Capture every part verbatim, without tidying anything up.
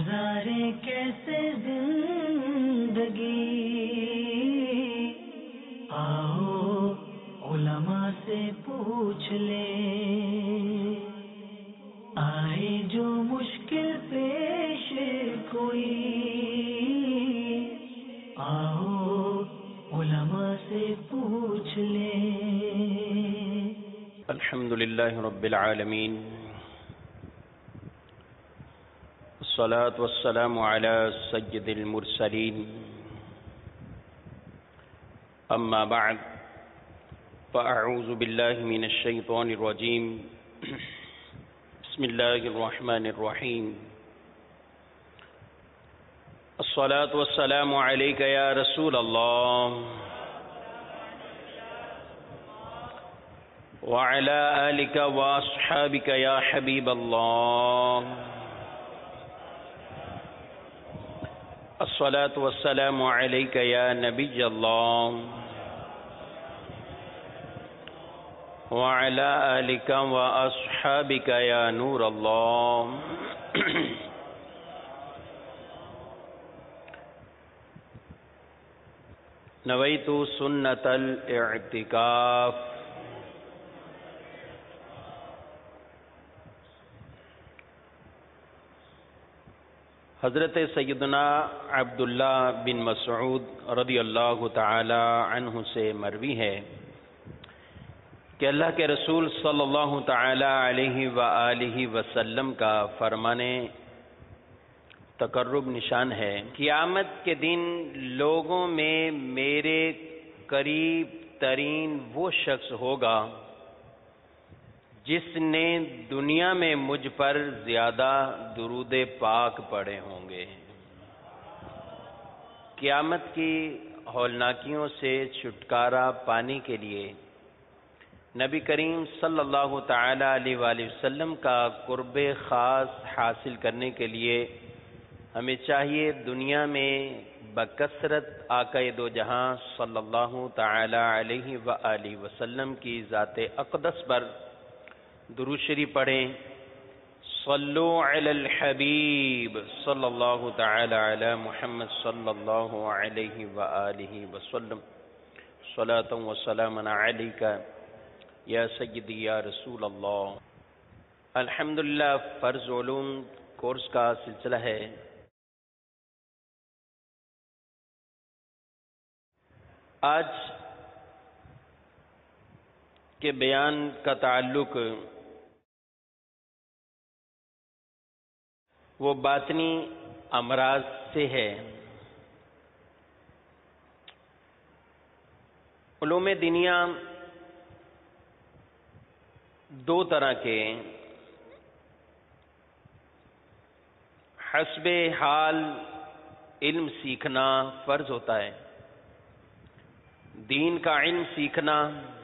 گزارے کیسے زندگی، آؤ علماء سے پوچھ لیں، آئے جو مشکل پیش کوئی، آؤ علماء سے پوچھ لیں۔ الحمد للہ رب العالمین، والصلاة والسلام على سید المرسلین، اما بعد فاعوذ باللہ من الشیطان الرجیم، بسم اللہ الرحمن الرحیم۔ الصلاة والسلام علیک یا رسول اللہ وعلى آلك وأصحابك يا حبيب الله، الصلاة والسلام عليك يا نبي الله وعلى آلك وأصحابك يا نور الله۔ نويت سنة الاعتكاف۔ حضرت سیدنا عبداللہ بن مسعود رضی اللہ تعالی عنہ سے مروی ہے کہ اللہ کے رسول صلی اللہ تعالی علیہ وآلہ وسلم کا فرمانے تقرب نشان ہے، قیامت کے دن لوگوں میں میرے قریب ترین وہ شخص ہوگا جس نے دنیا میں مجھ پر زیادہ درود پاک پڑھے ہوں گے۔ قیامت کی ہولناکیوں سے چھٹکارا پانے کے لیے نبی کریم صلی اللہ تعالی علیہ وآلہ وسلم کا قرب خاص حاصل کرنے کے لیے ہمیں چاہیے دنیا میں بکثرت آقا دو جہاں صلی اللہ تعالی علیہ وآلہ وسلم کی ذات اقدس پر درود شریف پڑھیں۔ صلو علی الحبیب صلی اللہ تعالی علی محمد صلی اللہ علیہ وآلہ وسلم، صلاۃ و سلام علیک یا سیدی یا رسول اللہ۔ الحمدللہ فرض علوم کورس کا سلسلہ ہے۔ آج کے بیان کا تعلق وہ باطنی امراض سے ہے۔ علوم دینیا دو طرح کے حسب حال علم سیکھنا فرض ہوتا ہے۔ دین کا علم سیکھنا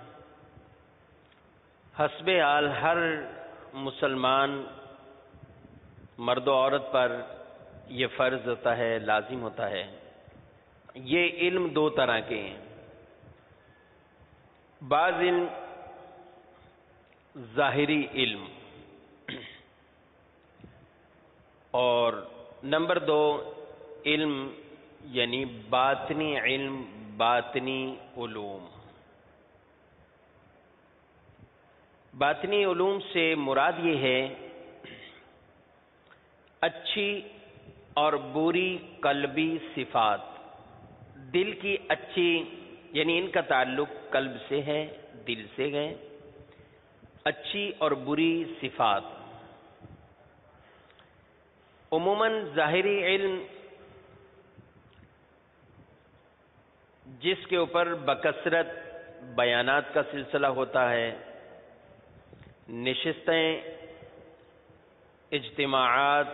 حسب حال ہر مسلمان مرد و عورت پر یہ فرض ہوتا ہے، لازم ہوتا ہے۔ یہ علم دو طرح کے ہیں، بعض علم ظاہری علم اور نمبر دو علم یعنی باطنی علم، باطنی علوم۔ باطنی علوم سے مراد یہ ہے اچھی اور بری قلبی صفات، دل کی اچھی یعنی ان کا تعلق قلب سے ہے، دل سے ہے، اچھی اور بری صفات۔ عموماً ظاہری علم جس کے اوپر بکثرت بیانات کا سلسلہ ہوتا ہے، نشستیں، اجتماعات،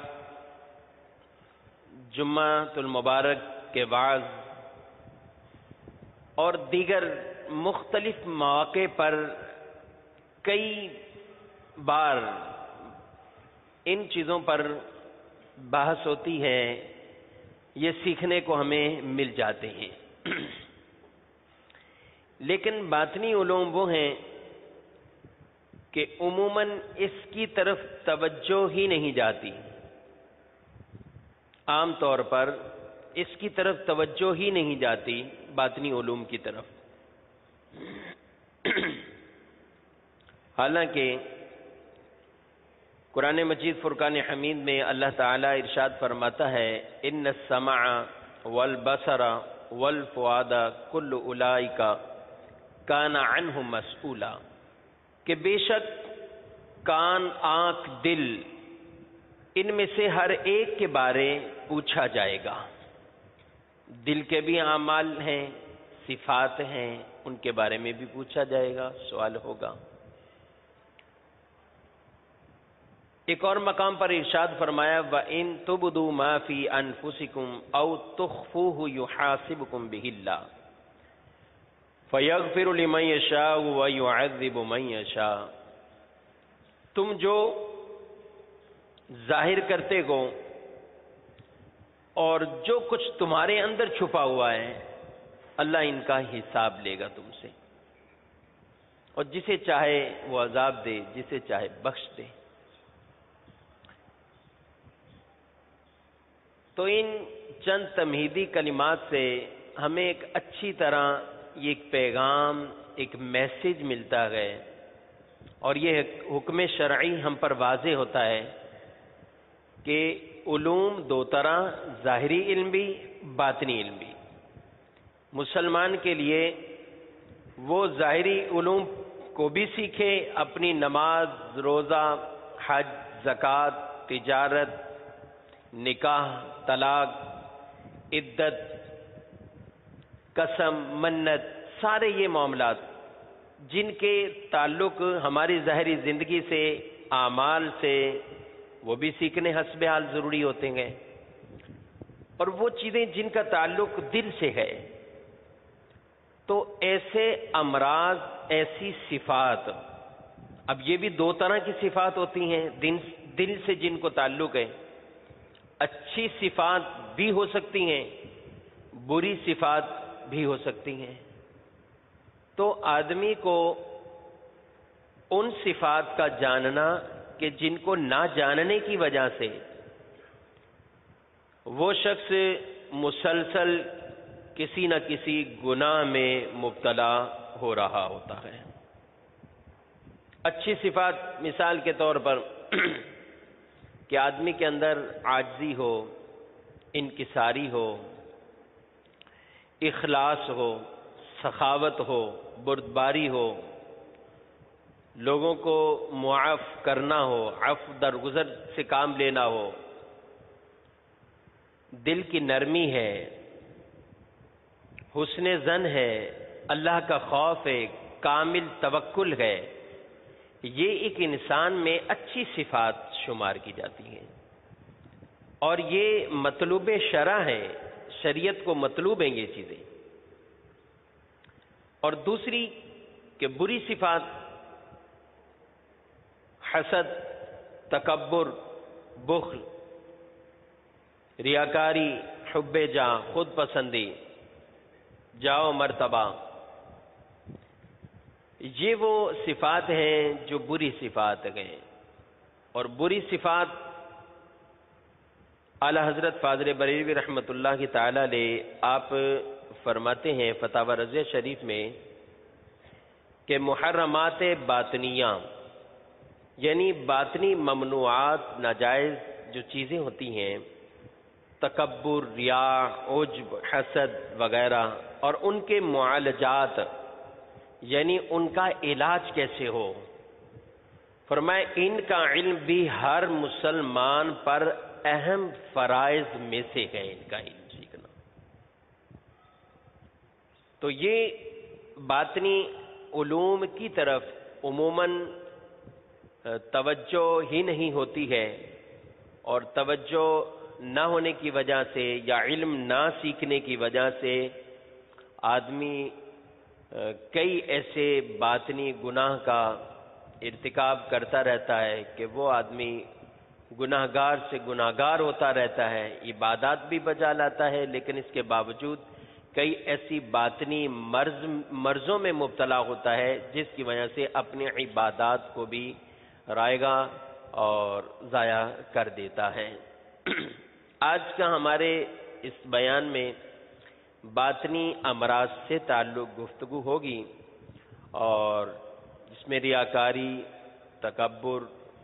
جمعۃ المبارک کے وعظ اور دیگر مختلف مواقع پر کئی بار ان چیزوں پر بحث ہوتی ہے، یہ سیکھنے کو ہمیں مل جاتے ہیں۔ لیکن باطنی علوم وہ ہیں کہ عموماً اس کی طرف توجہ ہی نہیں جاتی، عام طور پر اس کی طرف توجہ ہی نہیں جاتی، باطنی علوم کی طرف۔ حالانکہ قرآن مجید فرقان حمید میں اللہ تعالیٰ ارشاد فرماتا ہے ان السمع والبصر والفؤاد کل اولئک کان عنہ مسئولا، کہ بے شک کان، آنکھ، دل، ان میں سے ہر ایک کے بارے پوچھا جائے گا۔ دل کے بھی اعمال ہیں، صفات ہیں، ان کے بارے میں بھی پوچھا جائے گا، سوال ہوگا۔ ایک اور مقام پر ارشاد فرمایا وَإِن تُبْدُوا مَا فِي أَنفُسِكُمْ أَوْ تُخْفُوهُ يُحَاسِبْكُم بِهِ اللَّهُ فَيَغْفِرُ لِمَن يَشَاءُ وَيُعَذِّبُ مَن يَشَاءُ۔ تم جو ظاہر کرتے ہو اور جو کچھ تمہارے اندر چھپا ہوا ہے، اللہ ان کا حساب لے گا تم سے، اور جسے چاہے وہ عذاب دے، جسے چاہے بخش دے۔ تو ان چند تمہیدی کلمات سے ہمیں ایک اچھی طرح یہ ایک پیغام، ایک میسج ملتا ہے، اور یہ حکم شرعی ہم پر واضح ہوتا ہے کہ علوم دو طرح، ظاہری علم بھی، باطنی علم بھی۔ مسلمان کے لیے وہ ظاہری علوم کو بھی سیکھے، اپنی نماز، روزہ، حج، زکوٰۃ، تجارت، نکاح، طلاق، عدت، قسم، منت، سارے یہ معاملات جن کے تعلق ہماری ظاہری زندگی سے، اعمال سے، وہ بھی سیکھنے حسب حال ضروری ہوتے ہیں، اور وہ چیزیں جن کا تعلق دل سے ہے، تو ایسے امراض، ایسی صفات، اب یہ بھی دو طرح کی صفات ہوتی ہیں دل دل سے جن کو تعلق ہے۔ اچھی صفات بھی ہو سکتی ہیں، بری صفات بھی ہو سکتی ہیں۔ تو آدمی کو ان صفات کا جاننا کہ جن کو نہ جاننے کی وجہ سے وہ شخص مسلسل کسی نہ کسی گناہ میں مبتلا ہو رہا ہوتا ہے۔ اچھی صفات مثال کے طور پر کہ آدمی کے اندر عاجزی ہو، انکساری ہو، اخلاص ہو، سخاوت ہو، بردباری ہو، لوگوں کو معاف کرنا ہو، عفو درگزر سے کام لینا ہو، دل کی نرمی ہے، حسن ظن ہے، اللہ کا خوف ہے، کامل توکل ہے، یہ ایک انسان میں اچھی صفات شمار کی جاتی ہیں، اور یہ مطلوب شرع ہے، شریعت کو مطلوب ہیں یہ چیزیں۔ اور دوسری کہ بری صفات حسد، تکبر، بخل، ریاکاری، حب جاہ، خود پسندی، جاؤ مرتبہ، یہ وہ صفات ہیں جو بری صفات ہیں۔ اور بری صفات اعلی حضرت فاضل بریلوی رحمۃ اللہ کی تعالی علیہ آپ فرماتے ہیں فتاوی رضیہ شریف میں کہ محرمات باطنیہ، یعنی باطنی ممنوعات، ناجائز جو چیزیں ہوتی ہیں، تکبر، ریاء، عجب، حسد وغیرہ، اور ان کے معالجات، یعنی ان کا علاج کیسے ہو۔ فرمائے ان کا علم بھی ہر مسلمان پر اہم فرائض میں سے ہے، ان کا علم سیکھنا۔ تو یہ باطنی علوم کی طرف عموماً توجہ ہی نہیں ہوتی ہے، اور توجہ نہ ہونے کی وجہ سے یا علم نہ سیکھنے کی وجہ سے آدمی کئی ایسے باطنی گناہ کا ارتکاب کرتا رہتا ہے کہ وہ آدمی گناہ گار سے گناہ گار ہوتا رہتا ہے، عبادات بھی بجا لاتا ہے، لیکن اس کے باوجود کئی ایسی باطنی مرض مرضوں میں مبتلا ہوتا ہے جس کی وجہ سے اپنی عبادات کو بھی رائے گا اور ضائع کر دیتا ہے۔ آج کا ہمارے اس بیان میں باطنی امراض سے تعلق گفتگو ہوگی اور جس میں ریاکاری، تکبر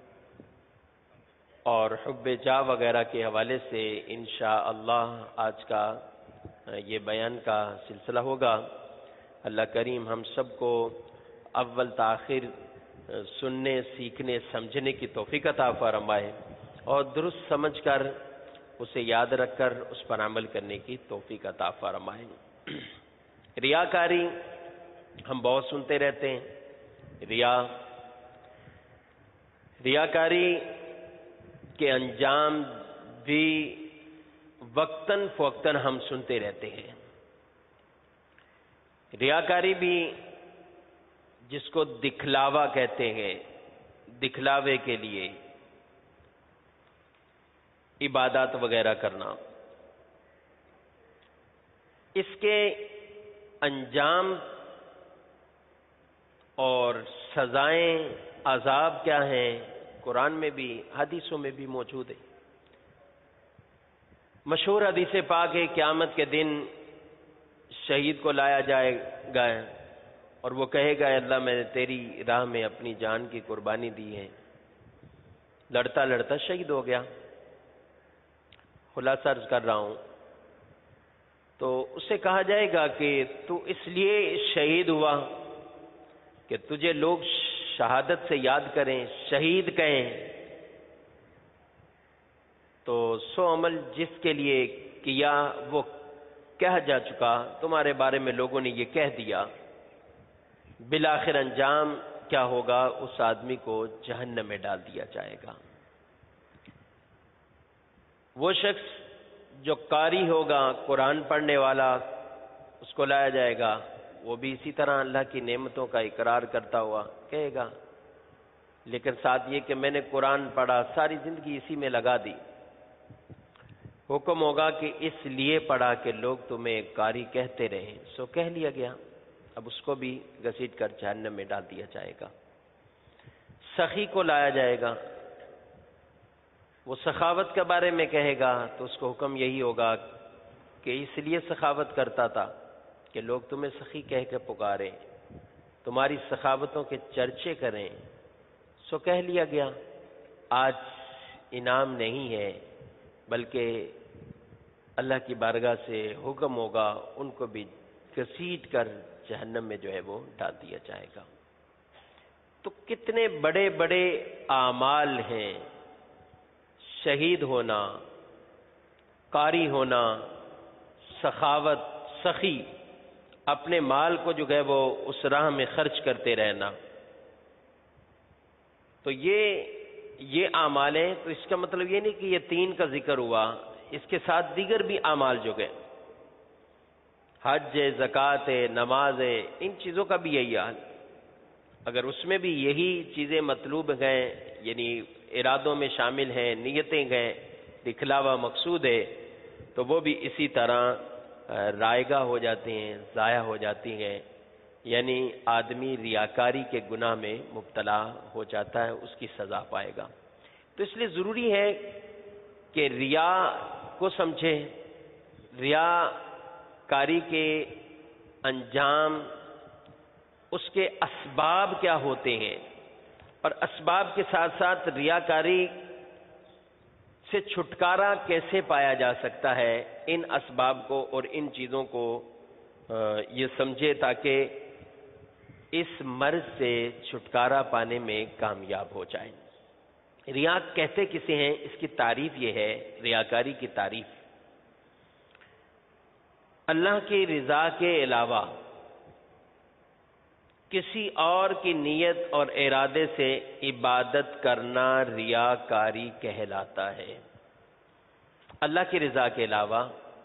اور حب جاہ وغیرہ کے حوالے سے انشاءاللہ آج کا یہ بیان کا سلسلہ ہوگا۔ اللہ کریم ہم سب کو اول تاخیر سننے، سیکھنے، سمجھنے کی توفیق عطا فرمائے اور درست سمجھ کر اسے یاد رکھ کر اس پر عمل کرنے کی توفیق عطا فرمائے۔ ریاکاری ہم بہت سنتے رہتے ہیں۔ ریا ریاکاری کے انجام بھی وقتاً فوقتاً ہم سنتے رہتے ہیں۔ ریاکاری بھی جس کو دکھلاوا کہتے ہیں، دکھلاوے کے لیے عبادات وغیرہ کرنا، اس کے انجام اور سزائیں، عذاب کیا ہیں، قرآن میں بھی حدیثوں میں بھی موجود ہے۔ مشہور حدیث پاک ہے، قیامت کے دن شہید کو لایا جائے گا اور وہ کہے گا اللہ میں نے تیری راہ میں اپنی جان کی قربانی دی ہے، لڑتا لڑتا شہید ہو گیا۔ خلاصہ عرض کر رہا ہوں تو اسے کہا جائے گا کہ تو اس لیے شہید ہوا کہ تجھے لوگ شہادت سے یاد کریں، شہید کہیں، تو سو عمل جس کے لیے کیا وہ کہہ جا چکا، تمہارے بارے میں لوگوں نے یہ کہہ دیا، بالآخر انجام کیا ہوگا؟ اس آدمی کو جہنم میں ڈال دیا جائے گا۔ وہ شخص جو قاری ہوگا، قرآن پڑھنے والا، اس کو لایا جائے گا، وہ بھی اسی طرح اللہ کی نعمتوں کا اقرار کرتا ہوا کہے گا، لیکن ساتھ یہ کہ میں نے قرآن پڑھا، ساری زندگی اسی میں لگا دی۔ حکم ہوگا کہ اس لیے پڑھا کہ لوگ تمہیں قاری کہتے رہیں، سو کہہ لیا گیا، اب اس کو بھی گھسیٹ کر جہنم میں ڈال دیا جائے گا۔ سخی کو لایا جائے گا، وہ سخاوت کے بارے میں کہے گا تو اس کو حکم یہی ہوگا کہ اس لیے سخاوت کرتا تھا کہ لوگ تمہیں سخی کہہ کے پکاریں، تمہاری سخاوتوں کے چرچے کریں، سو کہہ لیا گیا۔ آج انعام نہیں ہے بلکہ اللہ کی بارگاہ سے حکم ہوگا ان کو بھی گھسیٹ کر جہنم میں جو ہے وہ ڈال دیا جائے گا۔ تو کتنے بڑے بڑے اعمال ہیں، شہید ہونا، قاری ہونا، سخاوت، سخی، اپنے مال کو جو ہے وہ اس راہ میں خرچ کرتے رہنا، تو یہ یہ اعمال ہیں۔ تو اس کا مطلب یہ نہیں کہ یہ تین کا ذکر ہوا، اس کے ساتھ دیگر بھی اعمال جو گئے، حج ہے، زکوٰۃ ہے، نماز ہے، ان چیزوں کا بھی یہی حال۔ اگر اس میں بھی یہی چیزیں مطلوب ہیں، یعنی ارادوں میں شامل ہیں، نیتیں گئیں، دکھلاوا مقصود ہے، تو وہ بھی اسی طرح رائگاں ہو جاتے ہیں، ضائع ہو جاتی ہیں، یعنی آدمی ریاکاری کے گناہ میں مبتلا ہو جاتا ہے، اس کی سزا پائے گا۔ تو اس لیے ضروری ہے کہ ریا کو سمجھے، ریا کاری کے انجام، اس کے اسباب کیا ہوتے ہیں، اور اسباب کے ساتھ ساتھ ریاکاری سے چھٹکارا کیسے پایا جا سکتا ہے، ان اسباب کو اور ان چیزوں کو یہ سمجھے تاکہ اس مرض سے چھٹکارا پانے میں کامیاب ہو جائیں۔ ریا کہتے کسے ہیں؟ اس کی تعریف یہ ہے، ریاکاری کی تعریف، اللہ کی رضا کے علاوہ کسی اور کی نیت اور ارادے سے عبادت کرنا ریاکاری کہلاتا ہے۔ اللہ کی رضا کے علاوہ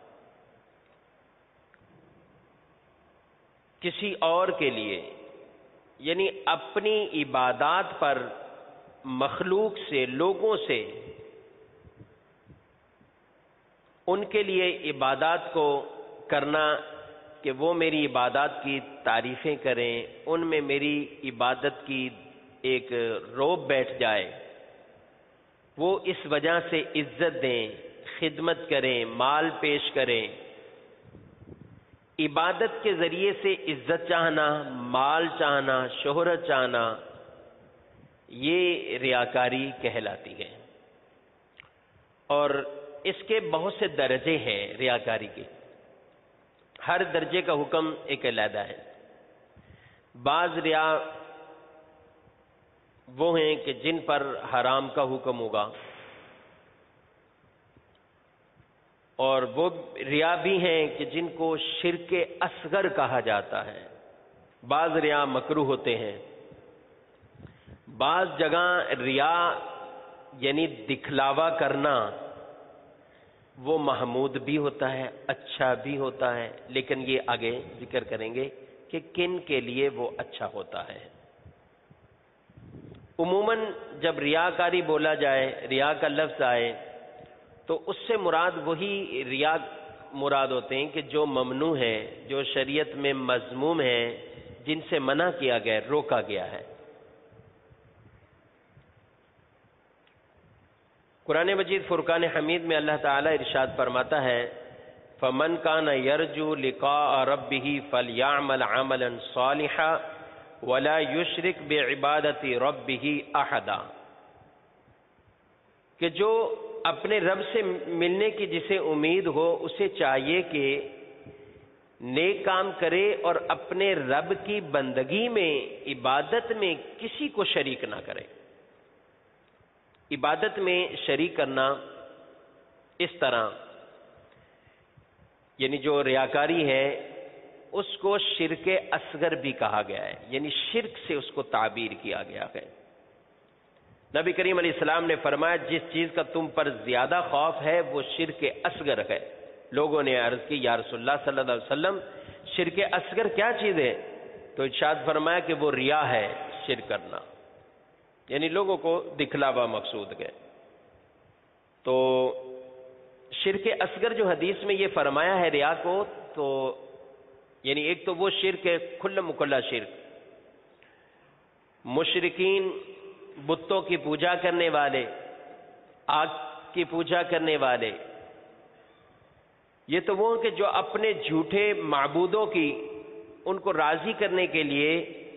کسی اور کے لیے، یعنی اپنی عبادات پر مخلوق سے، لوگوں سے، ان کے لیے عبادات کو کرنا کہ وہ میری عبادات کی تعریفیں کریں، ان میں میری عبادت کی ایک روب بیٹھ جائے، وہ اس وجہ سے عزت دیں، خدمت کریں، مال پیش کریں، عبادت کے ذریعے سے عزت چاہنا، مال چاہنا، شہرت چاہنا، یہ ریاکاری کہلاتی ہے۔ اور اس کے بہت سے درجے ہیں ریاکاری کے، ہر درجے کا حکم ایک علیحدہ ہے۔ بعض ریا وہ ہیں کہ جن پر حرام کا حکم ہوگا، اور وہ ریا بھی ہیں کہ جن کو شرک اصغر کہا جاتا ہے۔ بعض ریا مکروہ ہوتے ہیں، بعض جگہ ریا یعنی دکھلاوا کرنا وہ محمود بھی ہوتا ہے، اچھا بھی ہوتا ہے، لیکن یہ آگے ذکر کریں گے کہ کن کے لیے وہ اچھا ہوتا ہے۔ عموماً جب ریاکاری بولا جائے، ریا کا لفظ آئے، تو اس سے مراد وہی ریا مراد ہوتے ہیں کہ جو ممنوع ہے، جو شریعت میں مذموم ہے، جن سے منع کیا گیا، روکا گیا ہے۔ قرآن مجید فرقان حمید میں اللہ تعالیٰ ارشاد فرماتا ہے فَمَنْ كَانَ يَرْجُو لِقَاءَ رَبِّهِ فَلْيَعْمَلْ عَمَلًا صَالِحًا وَلَا يُشْرِكْ بِعِبَادَةِ رَبِّهِ أَحَدًا، کہ جو اپنے رب سے ملنے کی جسے امید ہو، اسے چاہیے کہ نیک کام کرے اور اپنے رب کی بندگی میں، عبادت میں کسی کو شریک نہ کرے۔ عبادت میں شریک کرنا اس طرح، یعنی جو ریاکاری ہے اس کو شرک اصغر بھی کہا گیا ہے، یعنی شرک سے اس کو تعبیر کیا گیا ہے۔ نبی کریم علیہ السلام نے فرمایا جس چیز کا تم پر زیادہ خوف ہے وہ شرک اصغر ہے۔ لوگوں نے عرض کی یا رسول اللہ صلی اللہ علیہ وسلم شرک اصغر کیا چیز ہے؟ تو ارشاد فرمایا کہ وہ ریا ہے، شرک کرنا، یعنی لوگوں کو دکھلاوا مقصود ہے۔ تو شرک اصغر جو حدیث میں یہ فرمایا ہے ریا کو، تو یعنی ایک تو وہ شرک ہے کھلا مکلا شرک، مشرکین بتوں کی پوجا کرنے والے، آگ کی پوجا کرنے والے، یہ تو وہ کہ جو اپنے جھوٹے معبودوں کی ان کو راضی کرنے کے لیے،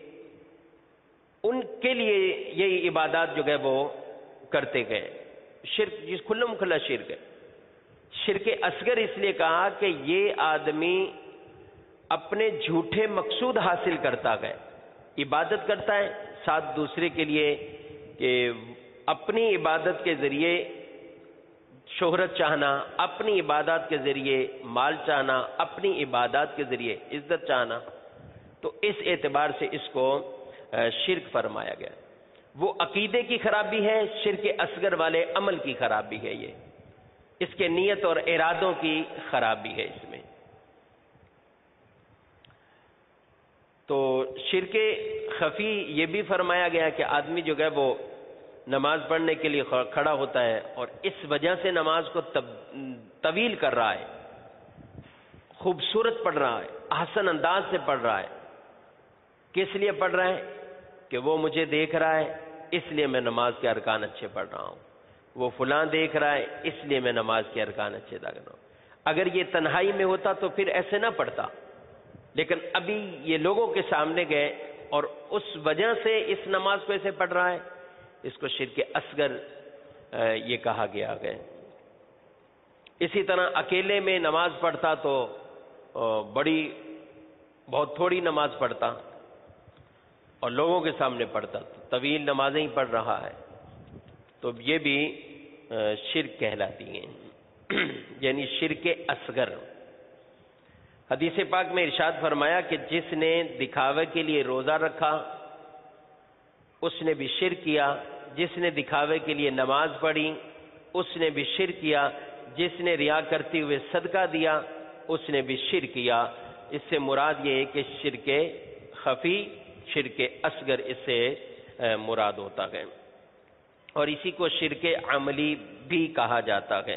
ان کے لیے یہ عبادات جو ہے وہ کرتے گئے، شرک جس کھلا مکھلا شرک ہے۔ شرک اصغر اس لیے کہا کہ یہ آدمی اپنے جھوٹے مقصود حاصل کرتا گئے، عبادت کرتا ہے ساتھ دوسرے کے لیے کہ اپنی عبادت کے ذریعے شہرت چاہنا، اپنی عبادات کے ذریعے مال چاہنا، اپنی عبادات کے ذریعے عزت چاہنا، تو اس اعتبار سے اس کو شرک فرمایا گیا۔ وہ عقیدے کی خرابی ہے، شرک اصغر والے عمل کی خرابی ہے، یہ اس کے نیت اور ارادوں کی خرابی ہے اس میں۔ تو شرک خفی یہ بھی فرمایا گیا کہ آدمی جو ہے وہ نماز پڑھنے کے لیے کھڑا ہوتا ہے اور اس وجہ سے نماز کو طویل کر رہا ہے، خوبصورت پڑھ رہا ہے، احسن انداز سے پڑھ رہا ہے۔ کس لیے پڑھ رہا ہے؟ کہ وہ مجھے دیکھ رہا ہے اس لیے میں نماز کے ارکان اچھے پڑھ رہا ہوں، وہ فلاں دیکھ رہا ہے اس لیے میں نماز کے ارکان اچھے ادا کر رہا ہوں۔ اگر یہ تنہائی میں ہوتا تو پھر ایسے نہ پڑھتا، لیکن ابھی یہ لوگوں کے سامنے گئے اور اس وجہ سے اس نماز کو ایسے پڑھ رہا ہے، اس کو شرک اصغر یہ کہا گیا ہے۔ اسی طرح اکیلے میں نماز پڑھتا تو بڑی بہت تھوڑی نماز پڑھتا، اور لوگوں کے سامنے پڑھتا تو طویل نمازیں ہی پڑھ رہا ہے، تو یہ بھی شرک کہلاتی ہیں، یعنی شرک اصغر۔ حدیث پاک میں ارشاد فرمایا کہ جس نے دکھاوے کے لیے روزہ رکھا اس نے بھی شرک کیا، جس نے دکھاوے کے لیے نماز پڑھی اس نے بھی شرک کیا، جس نے ریا کرتے ہوئے صدقہ دیا اس نے بھی شرک کیا۔ اس سے مراد یہ ہے کہ شرک خفی، شرک اصغر اس سے مراد ہوتا ہے، اور اسی کو شرک عملی بھی کہا جاتا ہے۔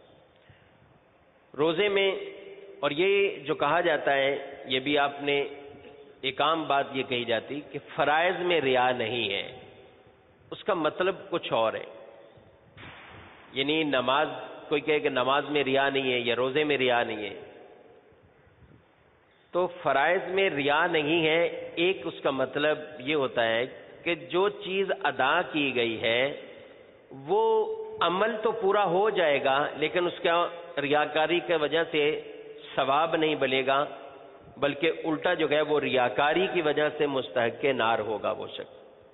روزے میں، اور یہ جو کہا جاتا ہے یہ بھی آپ نے ایک عام بات یہ کہی جاتی کہ فرائض میں ریا نہیں ہے، اس کا مطلب کچھ اور ہے، یعنی نماز کوئی کہے کہ نماز میں ریا نہیں ہے یا روزے میں ریا نہیں ہے، تو فرائض میں ریا نہیں ہے، ایک اس کا مطلب یہ ہوتا ہے کہ جو چیز ادا کی گئی ہے وہ عمل تو پورا ہو جائے گا لیکن اس کا ریاکاری کی وجہ سے ثواب نہیں بلے گا، بلکہ الٹا جو ہے وہ ریاکاری کی وجہ سے مستحق نار ہوگا وہ شخص۔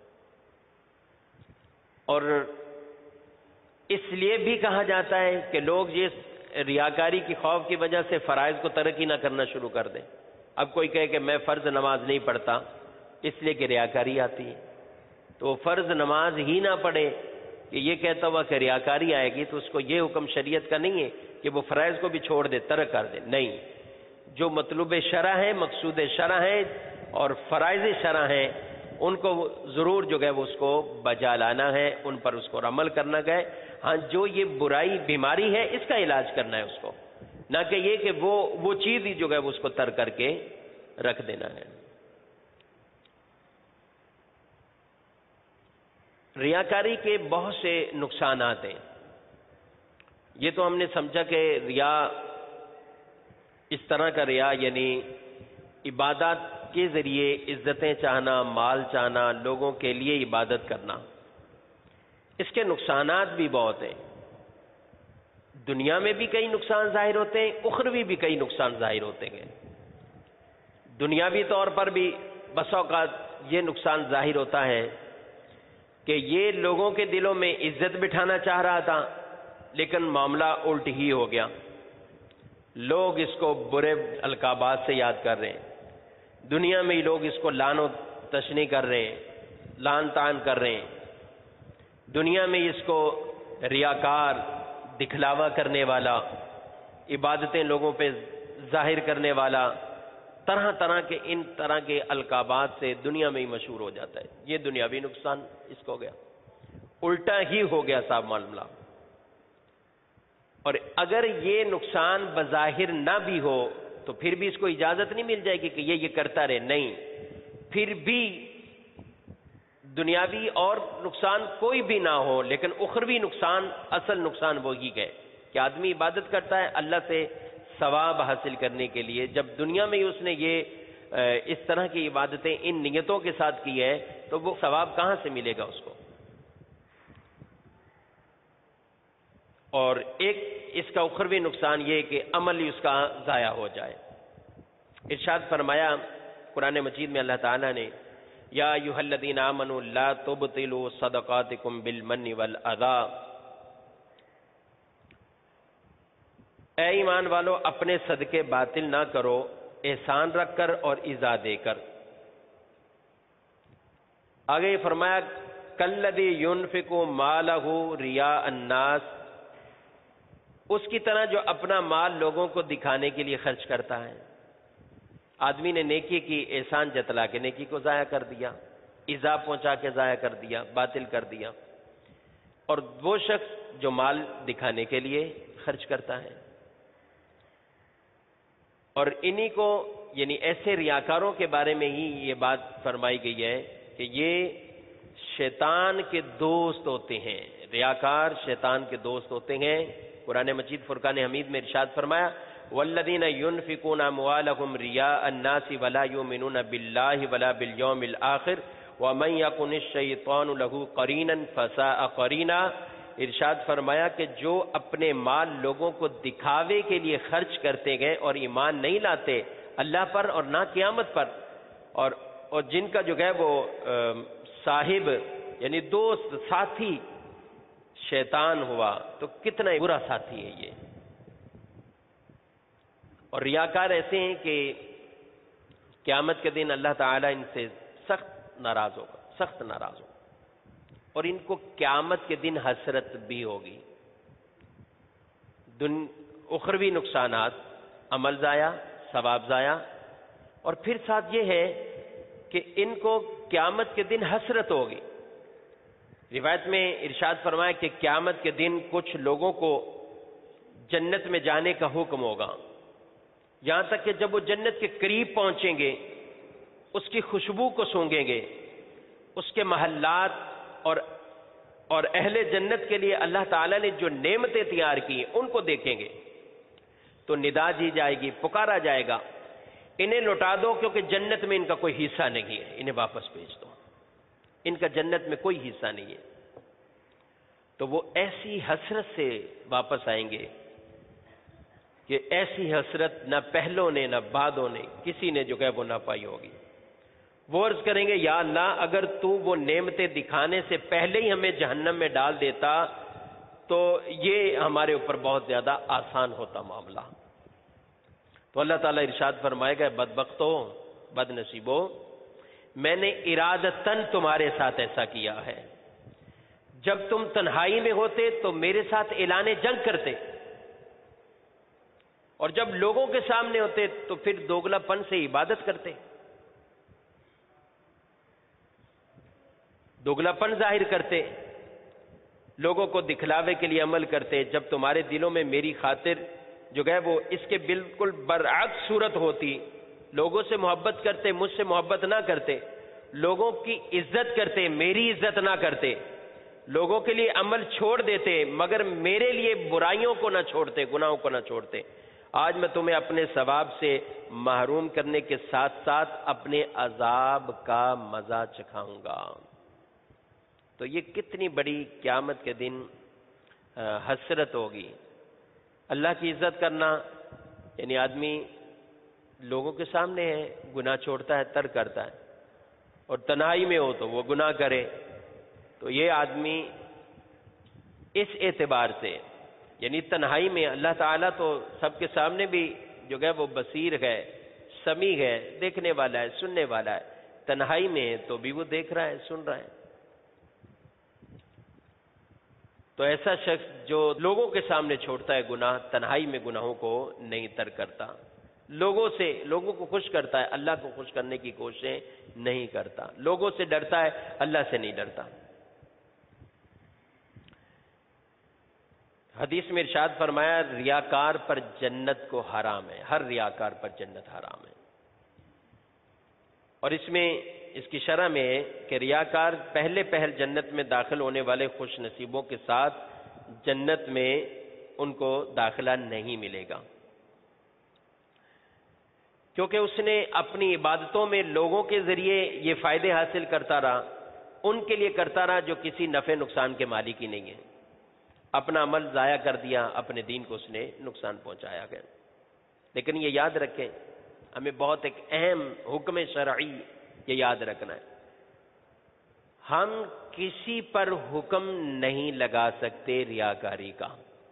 اور اس لیے بھی کہا جاتا ہے کہ لوگ یہ ریاکاری کی خوف کی وجہ سے فرائض کو ترک ہی نہ کرنا شروع کر دیں۔ اب کوئی کہے کہ میں فرض نماز نہیں پڑھتا اس لیے کہ ریاکاری آتی ہے، تو فرض نماز ہی نہ پڑھے کہ یہ کہتا ہوا کہ ریاکاری آئے گی، تو اس کو یہ حکم شریعت کا نہیں ہے کہ وہ فرائض کو بھی چھوڑ دے، ترک کر دے، نہیں۔ جو مطلوب شرع ہے، مقصود شرع ہے اور فرائض شرع ہیں، ان کو ضرور جو ہے وہ اس کو بجا لانا ہے، ان پر اس کو عمل کرنا گئے۔ ہاں جو یہ برائی بیماری ہے اس کا علاج کرنا ہے اس کو، نہ کہ یہ کہ وہ وہ چیز ہی جو ہے وہ اس کو ترک کر کے رکھ دینا ہے۔ ریاکاری کے بہت سے نقصانات ہیں۔ یہ تو ہم نے سمجھا کہ ریا اس طرح کا ریا یعنی عبادات کے ذریعے عزتیں چاہنا، مال چاہنا، لوگوں کے لیے عبادت کرنا، اس کے نقصانات بھی بہت ہیں۔ دنیا میں بھی کئی نقصان ظاہر ہوتے ہیں، اخروی بھی کئی نقصان ظاہر ہوتے ہیں۔ دنیاوی طور پر بھی بسا اوقات یہ نقصان ظاہر ہوتا ہے کہ یہ لوگوں کے دلوں میں عزت بٹھانا چاہ رہا تھا لیکن معاملہ الٹ ہی ہو گیا، لوگ اس کو برے القابات سے یاد کر رہے ہیں، دنیا میں ہی لوگ اس کو لعن و تشنیع کر رہے ہیں، لعن طعن کر رہے ہیں، دنیا میں اس کو ریاکار، دکھلاوا کرنے والا، عبادتیں لوگوں پہ ظاہر کرنے والا، طرح طرح کے ان طرح کے القابات سے دنیا میں ہی مشہور ہو جاتا ہے۔ یہ دنیاوی نقصان اس کو گیا، الٹا ہی ہو گیا صاحب معاملہ۔ اور اگر یہ نقصان بظاہر نہ بھی ہو تو پھر بھی اس کو اجازت نہیں مل جائے گی کہ یہ یہ کرتا رہے، نہیں، پھر بھی دنیاوی اور نقصان کوئی بھی نہ ہو لیکن اخروی نقصان، اصل نقصان وہی ہے کہ آدمی عبادت کرتا ہے اللہ سے ثواب حاصل کرنے کے لیے، جب دنیا میں ہی اس نے یہ اس طرح کی عبادتیں ان نیتوں کے ساتھ کی ہے تو وہ ثواب کہاں سے ملے گا اس کو؟ اور ایک اس کا اخروی نقصان یہ کہ عمل ہی اس کا ضائع ہو جائے۔ ارشاد فرمایا قرآن مجید میں اللہ تعالیٰ نے، یا ایھا الذین آمنوا لا تبطلوا صدقاتکم بالمن والاذی، اے ایمان والو اپنے صدقے باطل نہ کرو احسان رکھ کر اور ایذا دے کر۔ آگے یہ فرمایا کالذی ينفق مالہ رئاء الناس، اس کی طرح جو اپنا مال لوگوں کو دکھانے کے لیے خرچ کرتا ہے۔ آدمی نے نیکی کی، احسان جتلا کے نیکی کو ضائع کر دیا، ایذا پہنچا کے ضائع کر دیا، باطل کر دیا۔ اور وہ شخص جو مال دکھانے کے لیے خرچ کرتا ہے، اور انہی کو یعنی ایسے ریاکاروں کے بارے میں ہی یہ بات فرمائی گئی ہے کہ یہ شیطان کے دوست ہوتے ہیں، ریاکار شیطان کے دوست ہوتے ہیں۔ قرآن مجید فرقان حمید میں ارشاد فرمایا والذین ينفقون اموالهم رئاء الناس ولا يؤمنون باللہ ولا بالیوم الآخر ومن یکن الشیطان له قرینا فساء قرینا۔ ارشاد فرمایا کہ جو اپنے مال لوگوں کو دکھاوے کے لیے خرچ کرتے گئے اور ایمان نہیں لاتے اللہ پر اور نہ قیامت پر، اور اور جن کا جو ہے وہ صاحب یعنی دوست ساتھی شیطان ہوا، تو کتنا برا ساتھی ہے یہ۔ اور ریاکار ایسے ہیں کہ قیامت کے دن اللہ تعالیٰ ان سے سخت ناراض ہوگا، سخت ناراض ہوگا، اور ان کو قیامت کے دن حسرت بھی ہوگی۔ دن اخروی نقصانات، عمل ضائع، ثواب ضائع، اور پھر ساتھ یہ ہے کہ ان کو قیامت کے دن حسرت ہوگی۔ روایت میں ارشاد فرمایا کہ قیامت کے دن کچھ لوگوں کو جنت میں جانے کا حکم ہوگا، یہاں تک کہ جب وہ جنت کے قریب پہنچیں گے اس کی خوشبو کو سونگیں گے، اس کے محلات اور اور اہل جنت کے لیے اللہ تعالیٰ نے جو نعمتیں تیار کی ہیں ان کو دیکھیں گے تو ندا دی جائے گی، پکارا جائے گا، انہیں لوٹا دو کیونکہ جنت میں ان کا کوئی حصہ نہیں ہے، انہیں واپس بھیج دو، ان کا جنت میں کوئی حصہ نہیں ہے۔ تو وہ ایسی حسرت سے واپس آئیں گے کہ ایسی حسرت نہ پہلوں نے نہ بعدوں نے کسی نے جو ہے وہ نہ پائی ہوگی۔ وہ عرض کریں گے یا اللہ اگر تو وہ نعمتیں دکھانے سے پہلے ہی ہمیں جہنم میں ڈال دیتا تو یہ ہمارے اوپر بہت زیادہ آسان ہوتا معاملہ۔ تو اللہ تعالیٰ ارشاد فرمائے گا بدبختو، بد نصیبو، میں نے ارادتاً تمہارے ساتھ ایسا کیا ہے، جب تم تنہائی میں ہوتے تو میرے ساتھ اعلان جنگ کرتے، اور جب لوگوں کے سامنے ہوتے تو پھر دوگلا پن سے عبادت کرتے، دوگلا پن ظاہر کرتے، لوگوں کو دکھلاوے کے لیے عمل کرتے۔ جب تمہارے دلوں میں میری خاطر جو ہے وہ اس کے بالکل برعکس صورت ہوتی، لوگوں سے محبت کرتے، مجھ سے محبت نہ کرتے، لوگوں کی عزت کرتے، میری عزت نہ کرتے، لوگوں کے لیے عمل چھوڑ دیتے مگر میرے لیے برائیوں کو نہ چھوڑتے، گناہوں کو نہ چھوڑتے، آج میں تمہیں اپنے ثواب سے محروم کرنے کے ساتھ ساتھ اپنے عذاب کا مزہ چکھاؤں گا۔ تو یہ کتنی بڑی قیامت کے دن حسرت ہوگی۔ اللہ کی عزت کرنا یعنی آدمی لوگوں کے سامنے ہے، گناہ چھوڑتا ہے، ترک کرتا ہے، اور تنہائی میں ہو تو وہ گناہ کرے، تو یہ آدمی اس اعتبار سے یعنی تنہائی میں اللہ تعالیٰ تو سب کے سامنے بھی جو ہے وہ بصیر ہے، سمیع ہے، دیکھنے والا ہے، سننے والا ہے، تنہائی میں ہے تو بھی وہ دیکھ رہا ہے، سن رہا ہے۔ تو ایسا شخص جو لوگوں کے سامنے چھوڑتا ہے گناہ، تنہائی میں گناہوں کو نہیں ترک کرتا، لوگوں سے لوگوں کو خوش کرتا ہے، اللہ کو خوش کرنے کی کوششیں نہیں کرتا، لوگوں سے ڈرتا ہے، اللہ سے نہیں ڈرتا۔ حدیث میں ارشاد فرمایا ریاکار پر جنت کو حرام ہے، ہر ریاکار پر جنت حرام ہے۔ اور اس میں اس کی شرح میں ہے کہ ریاکار پہلے پہل جنت میں داخل ہونے والے خوش نصیبوں کے ساتھ جنت میں ان کو داخلہ نہیں ملے گا، کیونکہ اس نے اپنی عبادتوں میں لوگوں کے ذریعے یہ فائدے حاصل کرتا رہا، ان کے لیے کرتا رہا جو کسی نفع نقصان کے مالک ہی نہیں ہے، اپنا عمل ضائع کر دیا، اپنے دین کو اس نے نقصان پہنچایا گیا۔ لیکن یہ یاد رکھیں، ہمیں بہت ایک اہم حکم شرعی یہ یاد رکھنا ہے، ہم کسی پر حکم نہیں لگا سکتے ریاکاری کا۔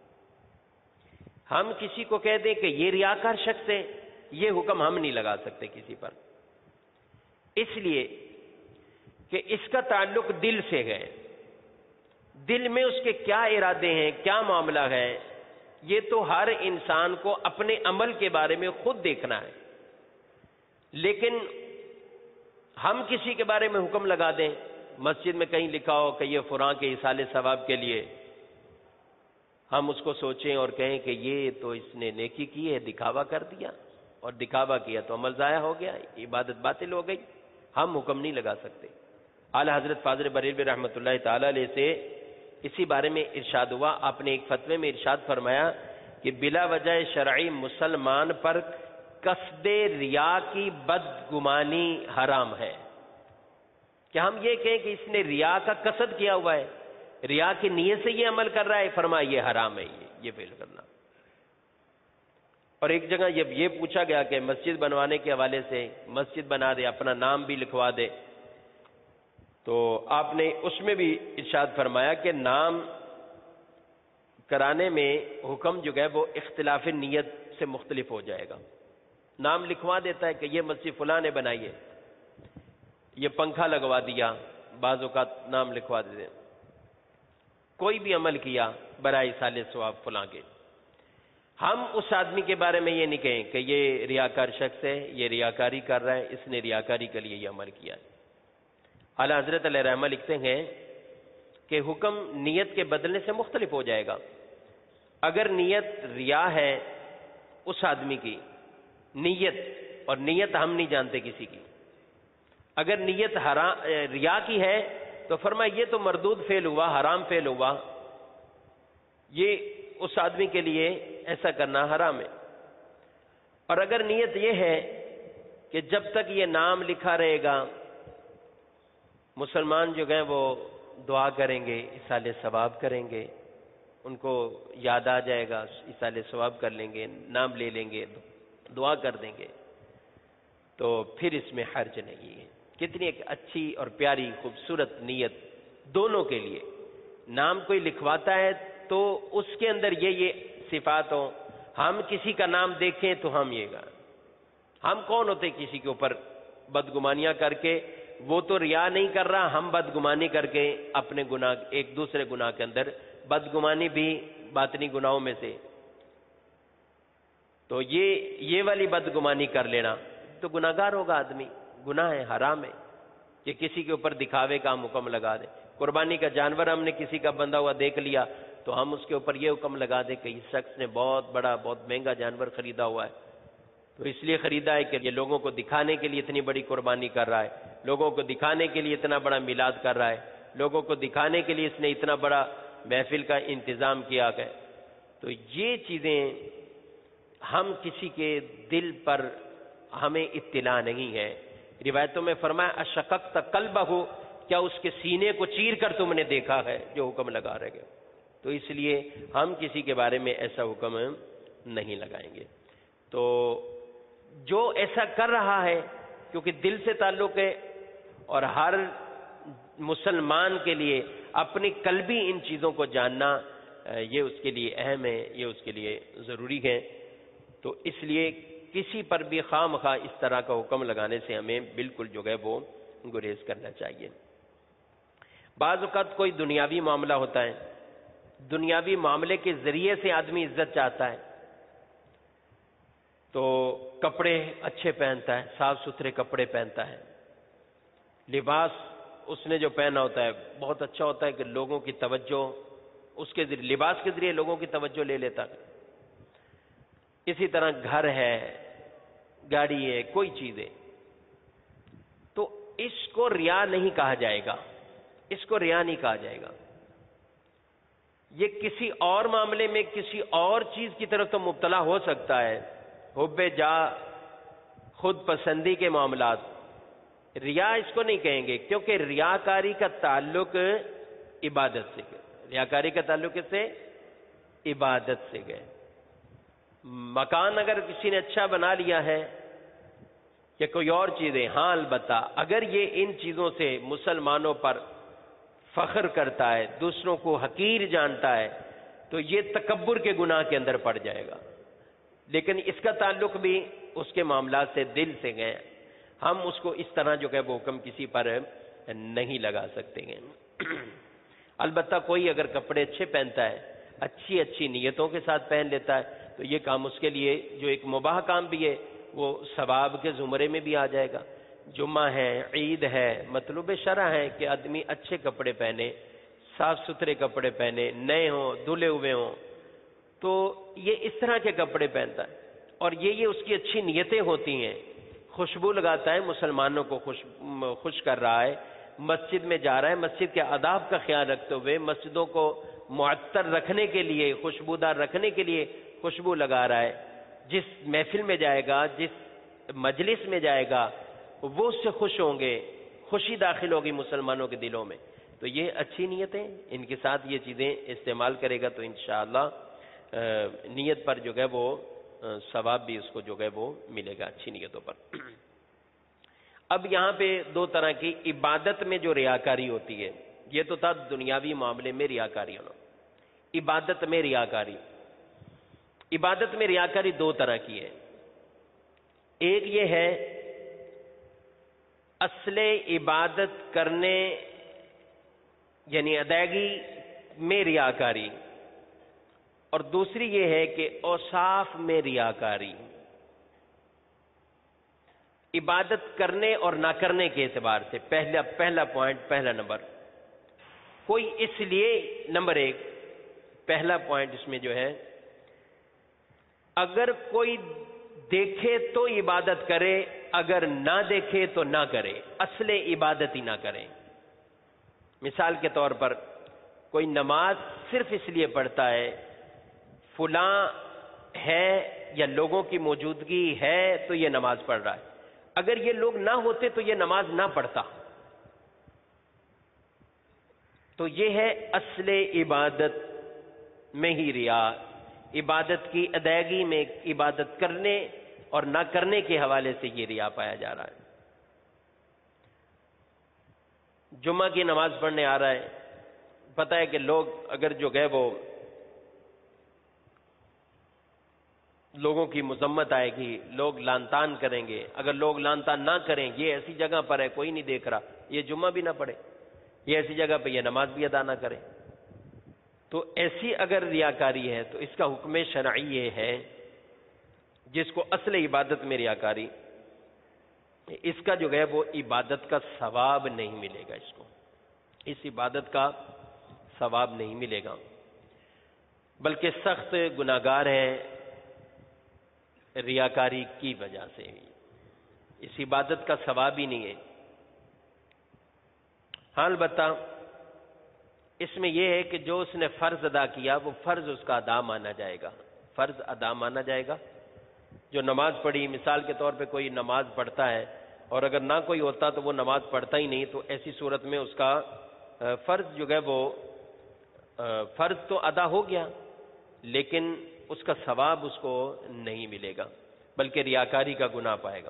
ہم کسی کو کہہ دیں کہ یہ ریاکار شخص ہے، یہ حکم ہم نہیں لگا سکتے کسی پر، اس لیے کہ اس کا تعلق دل سے ہے، دل میں اس کے کیا ارادے ہیں، کیا معاملہ ہے، یہ تو ہر انسان کو اپنے عمل کے بارے میں خود دیکھنا ہے۔ لیکن ہم کسی کے بارے میں حکم لگا دیں، مسجد میں کہیں لکھا ہو کہ یہ فلاں کے ایصال ثواب کے لیے، ہم اس کو سوچیں اور کہیں کہ یہ تو اس نے نیکی کی ہے، دکھاوا کر دیا، اور دکھاوا کیا تو عمل ضائع ہو گیا، عبادت باطل ہو گئی، ہم حکم نہیں لگا سکتے۔ اعلی حضرت فاضل بریلوی رحمۃ اللہ تعالی علیہ سے اسی بارے میں ارشاد ہوا، آپ نے ایک فتوے میں ارشاد فرمایا کہ بلا وجہ شرعی مسلمان پر قصد ریا کی بدگمانی حرام ہے، کہ ہم یہ کہیں کہ اس نے ریا کا قصد کیا ہوا ہے، ریا کی نیت سے یہ عمل کر رہا ہے، فرمایا یہ حرام ہے، یہ یہ فعل کرنا۔ اور ایک جگہ جب یہ پوچھا گیا کہ مسجد بنوانے کے حوالے سے، مسجد بنا دے، اپنا نام بھی لکھوا دے، تو آپ نے اس میں بھی ارشاد فرمایا کہ نام کرانے میں حکم جو ہے وہ اختلاف نیت سے مختلف ہو جائے گا۔ نام لکھوا دیتا ہے کہ یہ مسجد فلاں نے بنائی ہے، یہ پنکھا لگوا دیا، بعض اوقات نام لکھوا دیتے، کوئی بھی عمل کیا برائے ایصال ثواب فلاں کے، ہم اس آدمی کے بارے میں یہ نہیں کہیں کہ یہ ریاکار شخص ہے، یہ ریاکاری کر رہا ہے، اس نے ریاکاری کے لیے یہ عمل کیا ہے۔ اعلیٰ حضرت علیہ رحمہ لکھتے ہیں کہ حکم نیت کے بدلنے سے مختلف ہو جائے گا۔ اگر نیت ریا ہے اس آدمی کی نیت، اور نیت ہم نہیں جانتے کسی کی، اگر نیت ریا کی ہے تو فرمایا یہ تو مردود فعل ہوا، حرام فعل ہوا، یہ اس آدمی کے لیے ایسا کرنا حرام ہے۔ اور اگر نیت یہ ہے کہ جب تک یہ نام لکھا رہے گا مسلمان جو گئے وہ دعا کریں گے، ایصال ثواب کریں گے، ان کو یاد آ جائے گا، ایصال ثواب کر لیں گے، نام لے لیں گے، دعا کر دیں گے، تو پھر اس میں حرج نہیں ہے۔ کتنی ایک اچھی اور پیاری خوبصورت نیت دونوں کے لیے۔ نام کوئی لکھواتا ہے تو اس کے اندر یہ یہ صفات ہوں، ہم کسی کا نام دیکھیں تو ہم یہ گا، ہم کون ہوتے کسی کے اوپر بدگمانیاں کر کے، وہ تو ریا نہیں کر رہا، ہم بدگمانی کر کے اپنے گناہ، ایک دوسرے گناہ کے اندر، بدگمانی بھی باطنی گناہوں میں سے، تو یہ یہ والی بدگمانی کر لینا تو گناہگار ہوگا آدمی، گناہ ہے، حرام ہے کہ کسی کے اوپر دکھاوے کا ہم حکم لگا دیں۔ قربانی کا جانور ہم نے کسی کا بندھا ہوا دیکھ لیا تو ہم اس کے اوپر یہ حکم لگا دیں کہ اس شخص نے بہت بڑا بہت مہنگا جانور خریدا ہوا ہے، تو اس لیے خریدا ہے کہ یہ لوگوں کو دکھانے کے لیے اتنی بڑی قربانی کر رہا ہے، لوگوں کو دکھانے کے لیے اتنا بڑا میلاد کر رہا ہے، لوگوں کو دکھانے کے لیے اس نے اتنا بڑا محفل کا انتظام کیا گیا۔ تو یہ چیزیں ہم کسی کے دل پر ہمیں اطلاع نہیں ہے۔ روایتوں میں فرمایا اشققت قلبہ، کیا اس کے سینے کو چیر کر تم نے دیکھا ہے جو حکم لگا رہے گا؟ تو اس لیے ہم کسی کے بارے میں ایسا حکم نہیں لگائیں گے۔ تو جو ایسا کر رہا ہے کیونکہ دل سے تعلق ہے، اور ہر مسلمان کے لیے اپنی قلبی ان چیزوں کو جاننا یہ اس کے لیے اہم ہے، یہ اس کے لیے ضروری ہے۔ تو اس لیے کسی پر بھی خواہ مخواہ اس طرح کا حکم لگانے سے ہمیں بالکل جو ہے وہ گریز کرنا چاہیے۔ بعض اوقات کوئی دنیاوی معاملہ ہوتا ہے، دنیاوی معاملے کے ذریعے سے آدمی عزت چاہتا ہے، تو کپڑے اچھے پہنتا ہے، صاف ستھرے کپڑے پہنتا ہے، لباس اس نے جو پہنا ہوتا ہے بہت اچھا ہوتا ہے کہ لوگوں کی توجہ اس کے ذریعے، لباس کے ذریعے لوگوں کی توجہ لے لیتا ہے۔ اسی طرح گھر ہے، گاڑی ہے، کوئی چیز ہے، تو اس کو ریا نہیں کہا جائے گا، اس کو ریا نہیں کہا جائے گا۔ یہ کسی اور معاملے میں کسی اور چیز کی طرف تو مبتلا ہو سکتا ہے، حب جا، خود پسندی کے معاملات، ریا اس کو نہیں کہیں گے، کیونکہ ریاکاری کا تعلق عبادت سے گئے، ریاکاری کا تعلق اس سے عبادت سے گئے۔ مکان اگر کسی نے اچھا بنا لیا ہے یا کوئی اور چیزیں، ہاں البتہ اگر یہ ان چیزوں سے مسلمانوں پر فخر کرتا ہے، دوسروں کو حقیر جانتا ہے، تو یہ تکبر کے گناہ کے اندر پڑ جائے گا۔ لیکن اس کا تعلق بھی اس کے معاملات سے دل سے گئے، ہم اس کو اس طرح جو کہ وہ حکم کسی پر نہیں لگا سکتے ہیں۔ البتہ کوئی اگر کپڑے اچھے پہنتا ہے، اچھی اچھی نیتوں کے ساتھ پہن لیتا ہے، تو یہ کام اس کے لیے جو ایک مباح کام بھی ہے وہ ثواب کے زمرے میں بھی آ جائے گا۔ جمعہ ہے، عید ہے، مطلوب شرع ہے کہ آدمی اچھے کپڑے پہنے، صاف ستھرے کپڑے پہنے، نئے ہوں، دھلے ہوئے ہوں، تو یہ اس طرح کے کپڑے پہنتا ہے، اور یہ یہ اس کی اچھی نیتیں ہوتی ہیں۔ خوشبو لگاتا ہے، مسلمانوں کو خوش خوش کر رہا ہے، مسجد میں جا رہا ہے، مسجد کے آداب کا خیال رکھتے ہوئے مسجدوں کو معطر رکھنے کے لیے، خوشبودار رکھنے کے لیے خوشبو لگا رہا ہے، جس محفل میں جائے گا، جس مجلس میں جائے گا، وہ اس سے خوش ہوں گے، خوشی داخل ہوگی مسلمانوں کے دلوں میں۔ تو یہ اچھی نیتیں، ان کے ساتھ یہ چیزیں استعمال کرے گا تو انشاءاللہ نیت پر جو ہے وہ ثواب بھی اس کو جو ہے وہ ملے گا، اچھی نیتوں پر۔ اب یہاں پہ دو طرح کی عبادت میں جو ریاکاری ہوتی ہے، یہ تو تھا دنیاوی معاملے میں ریاکاری ہونا، عبادت میں ریاکاری۔ عبادت میں ریاکاری دو طرح کی ہے، ایک یہ ہے اصل عبادت کرنے یعنی ادائیگی میں ریاکاری، اور دوسری یہ ہے کہ اوصاف میں ریاکاری، عبادت کرنے اور نہ کرنے کے اعتبار سے۔ پہلا پہلا پوائنٹ، پہلا نمبر، کوئی اس لیے نمبر ایک پہلا پوائنٹ اس میں جو ہے، اگر کوئی دیکھے تو عبادت کرے، اگر نہ دیکھے تو نہ کرے، اصل عبادت ہی نہ کرے۔ مثال کے طور پر کوئی نماز صرف اس لیے پڑھتا ہے فلاں ہے یا لوگوں کی موجودگی ہے تو یہ نماز پڑھ رہا ہے، اگر یہ لوگ نہ ہوتے تو یہ نماز نہ پڑھتا. تو یہ ہے اصل عبادت میں ہی ریا، عبادت کی ادائیگی میں، عبادت کرنے اور نہ کرنے کے حوالے سے یہ ریا پایا جا رہا ہے. جمعہ کی نماز پڑھنے آ رہا ہے، پتہ ہے کہ لوگ اگر جو گئے وہ لوگوں کی مذمت آئے گی، لوگ لان تان کریں گے، اگر لوگ لان تان نہ کریں، یہ ایسی جگہ پر ہے کوئی نہیں دیکھ رہا، یہ جمعہ بھی نہ پڑھے، یہ ایسی جگہ پہ یہ نماز بھی ادا نہ کرے. تو ایسی اگر ریاکاری ہے تو اس کا حکم شرعی یہ ہے، جس کو اصل عبادت میں ریاکاری، اس کا جو ہے وہ عبادت کا ثواب نہیں ملے گا، اس کو اس عبادت کا ثواب نہیں ملے گا، بلکہ سخت گناہگار ہے ریاکاری کی وجہ سے، اس عبادت کا ثواب ہی نہیں ہے. ہاں البتہ اس میں یہ ہے کہ جو اس نے فرض ادا کیا وہ فرض اس کا ادا مانا جائے گا، فرض ادا مانا جائے گا. جو نماز پڑھی، مثال کے طور پہ کوئی نماز پڑھتا ہے اور اگر نہ کوئی ہوتا تو وہ نماز پڑھتا ہی نہیں، تو ایسی صورت میں اس کا فرض جو ہے وہ فرض تو ادا ہو گیا لیکن اس کا ثواب اس کو نہیں ملے گا، بلکہ ریاکاری کا گناہ پائے گا.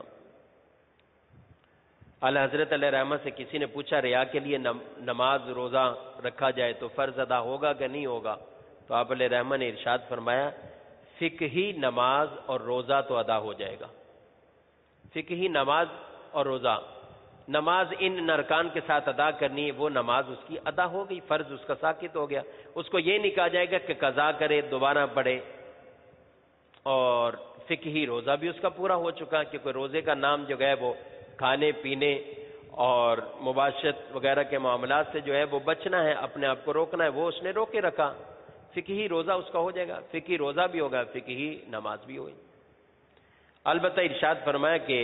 اعلی حضرت علیہ رحمہ سے کسی نے پوچھا ریا کے لیے نماز روزہ رکھا جائے تو فرض ادا ہوگا کہ نہیں ہوگا؟ تو آپ علیہ رحمہ نے ارشاد فرمایا فقہی نماز اور روزہ تو ادا ہو جائے گا. فقہی نماز اور روزہ، نماز ان ارکان کے ساتھ ادا کرنی ہے، وہ نماز اس کی ادا ہو گئی، فرض اس کا ساقط ہو گیا. اس کو یہ نہیں کہا جائے گا کہ قضا کرے دوبارہ پڑھے. اور فقہی روزہ بھی اس کا پورا ہو چکا، کیونکہ روزے کا نام جو ہے وہ کھانے پینے اور مباشرت وغیرہ کے معاملات سے جو ہے وہ بچنا ہے، اپنے آپ کو روکنا ہے، وہ اس نے روکے رکھا. فقہی روزہ اس کا ہو جائے گا، فقہی روزہ بھی ہوگا، فقہی نماز بھی ہوگی. البتہ ارشاد فرمایا کہ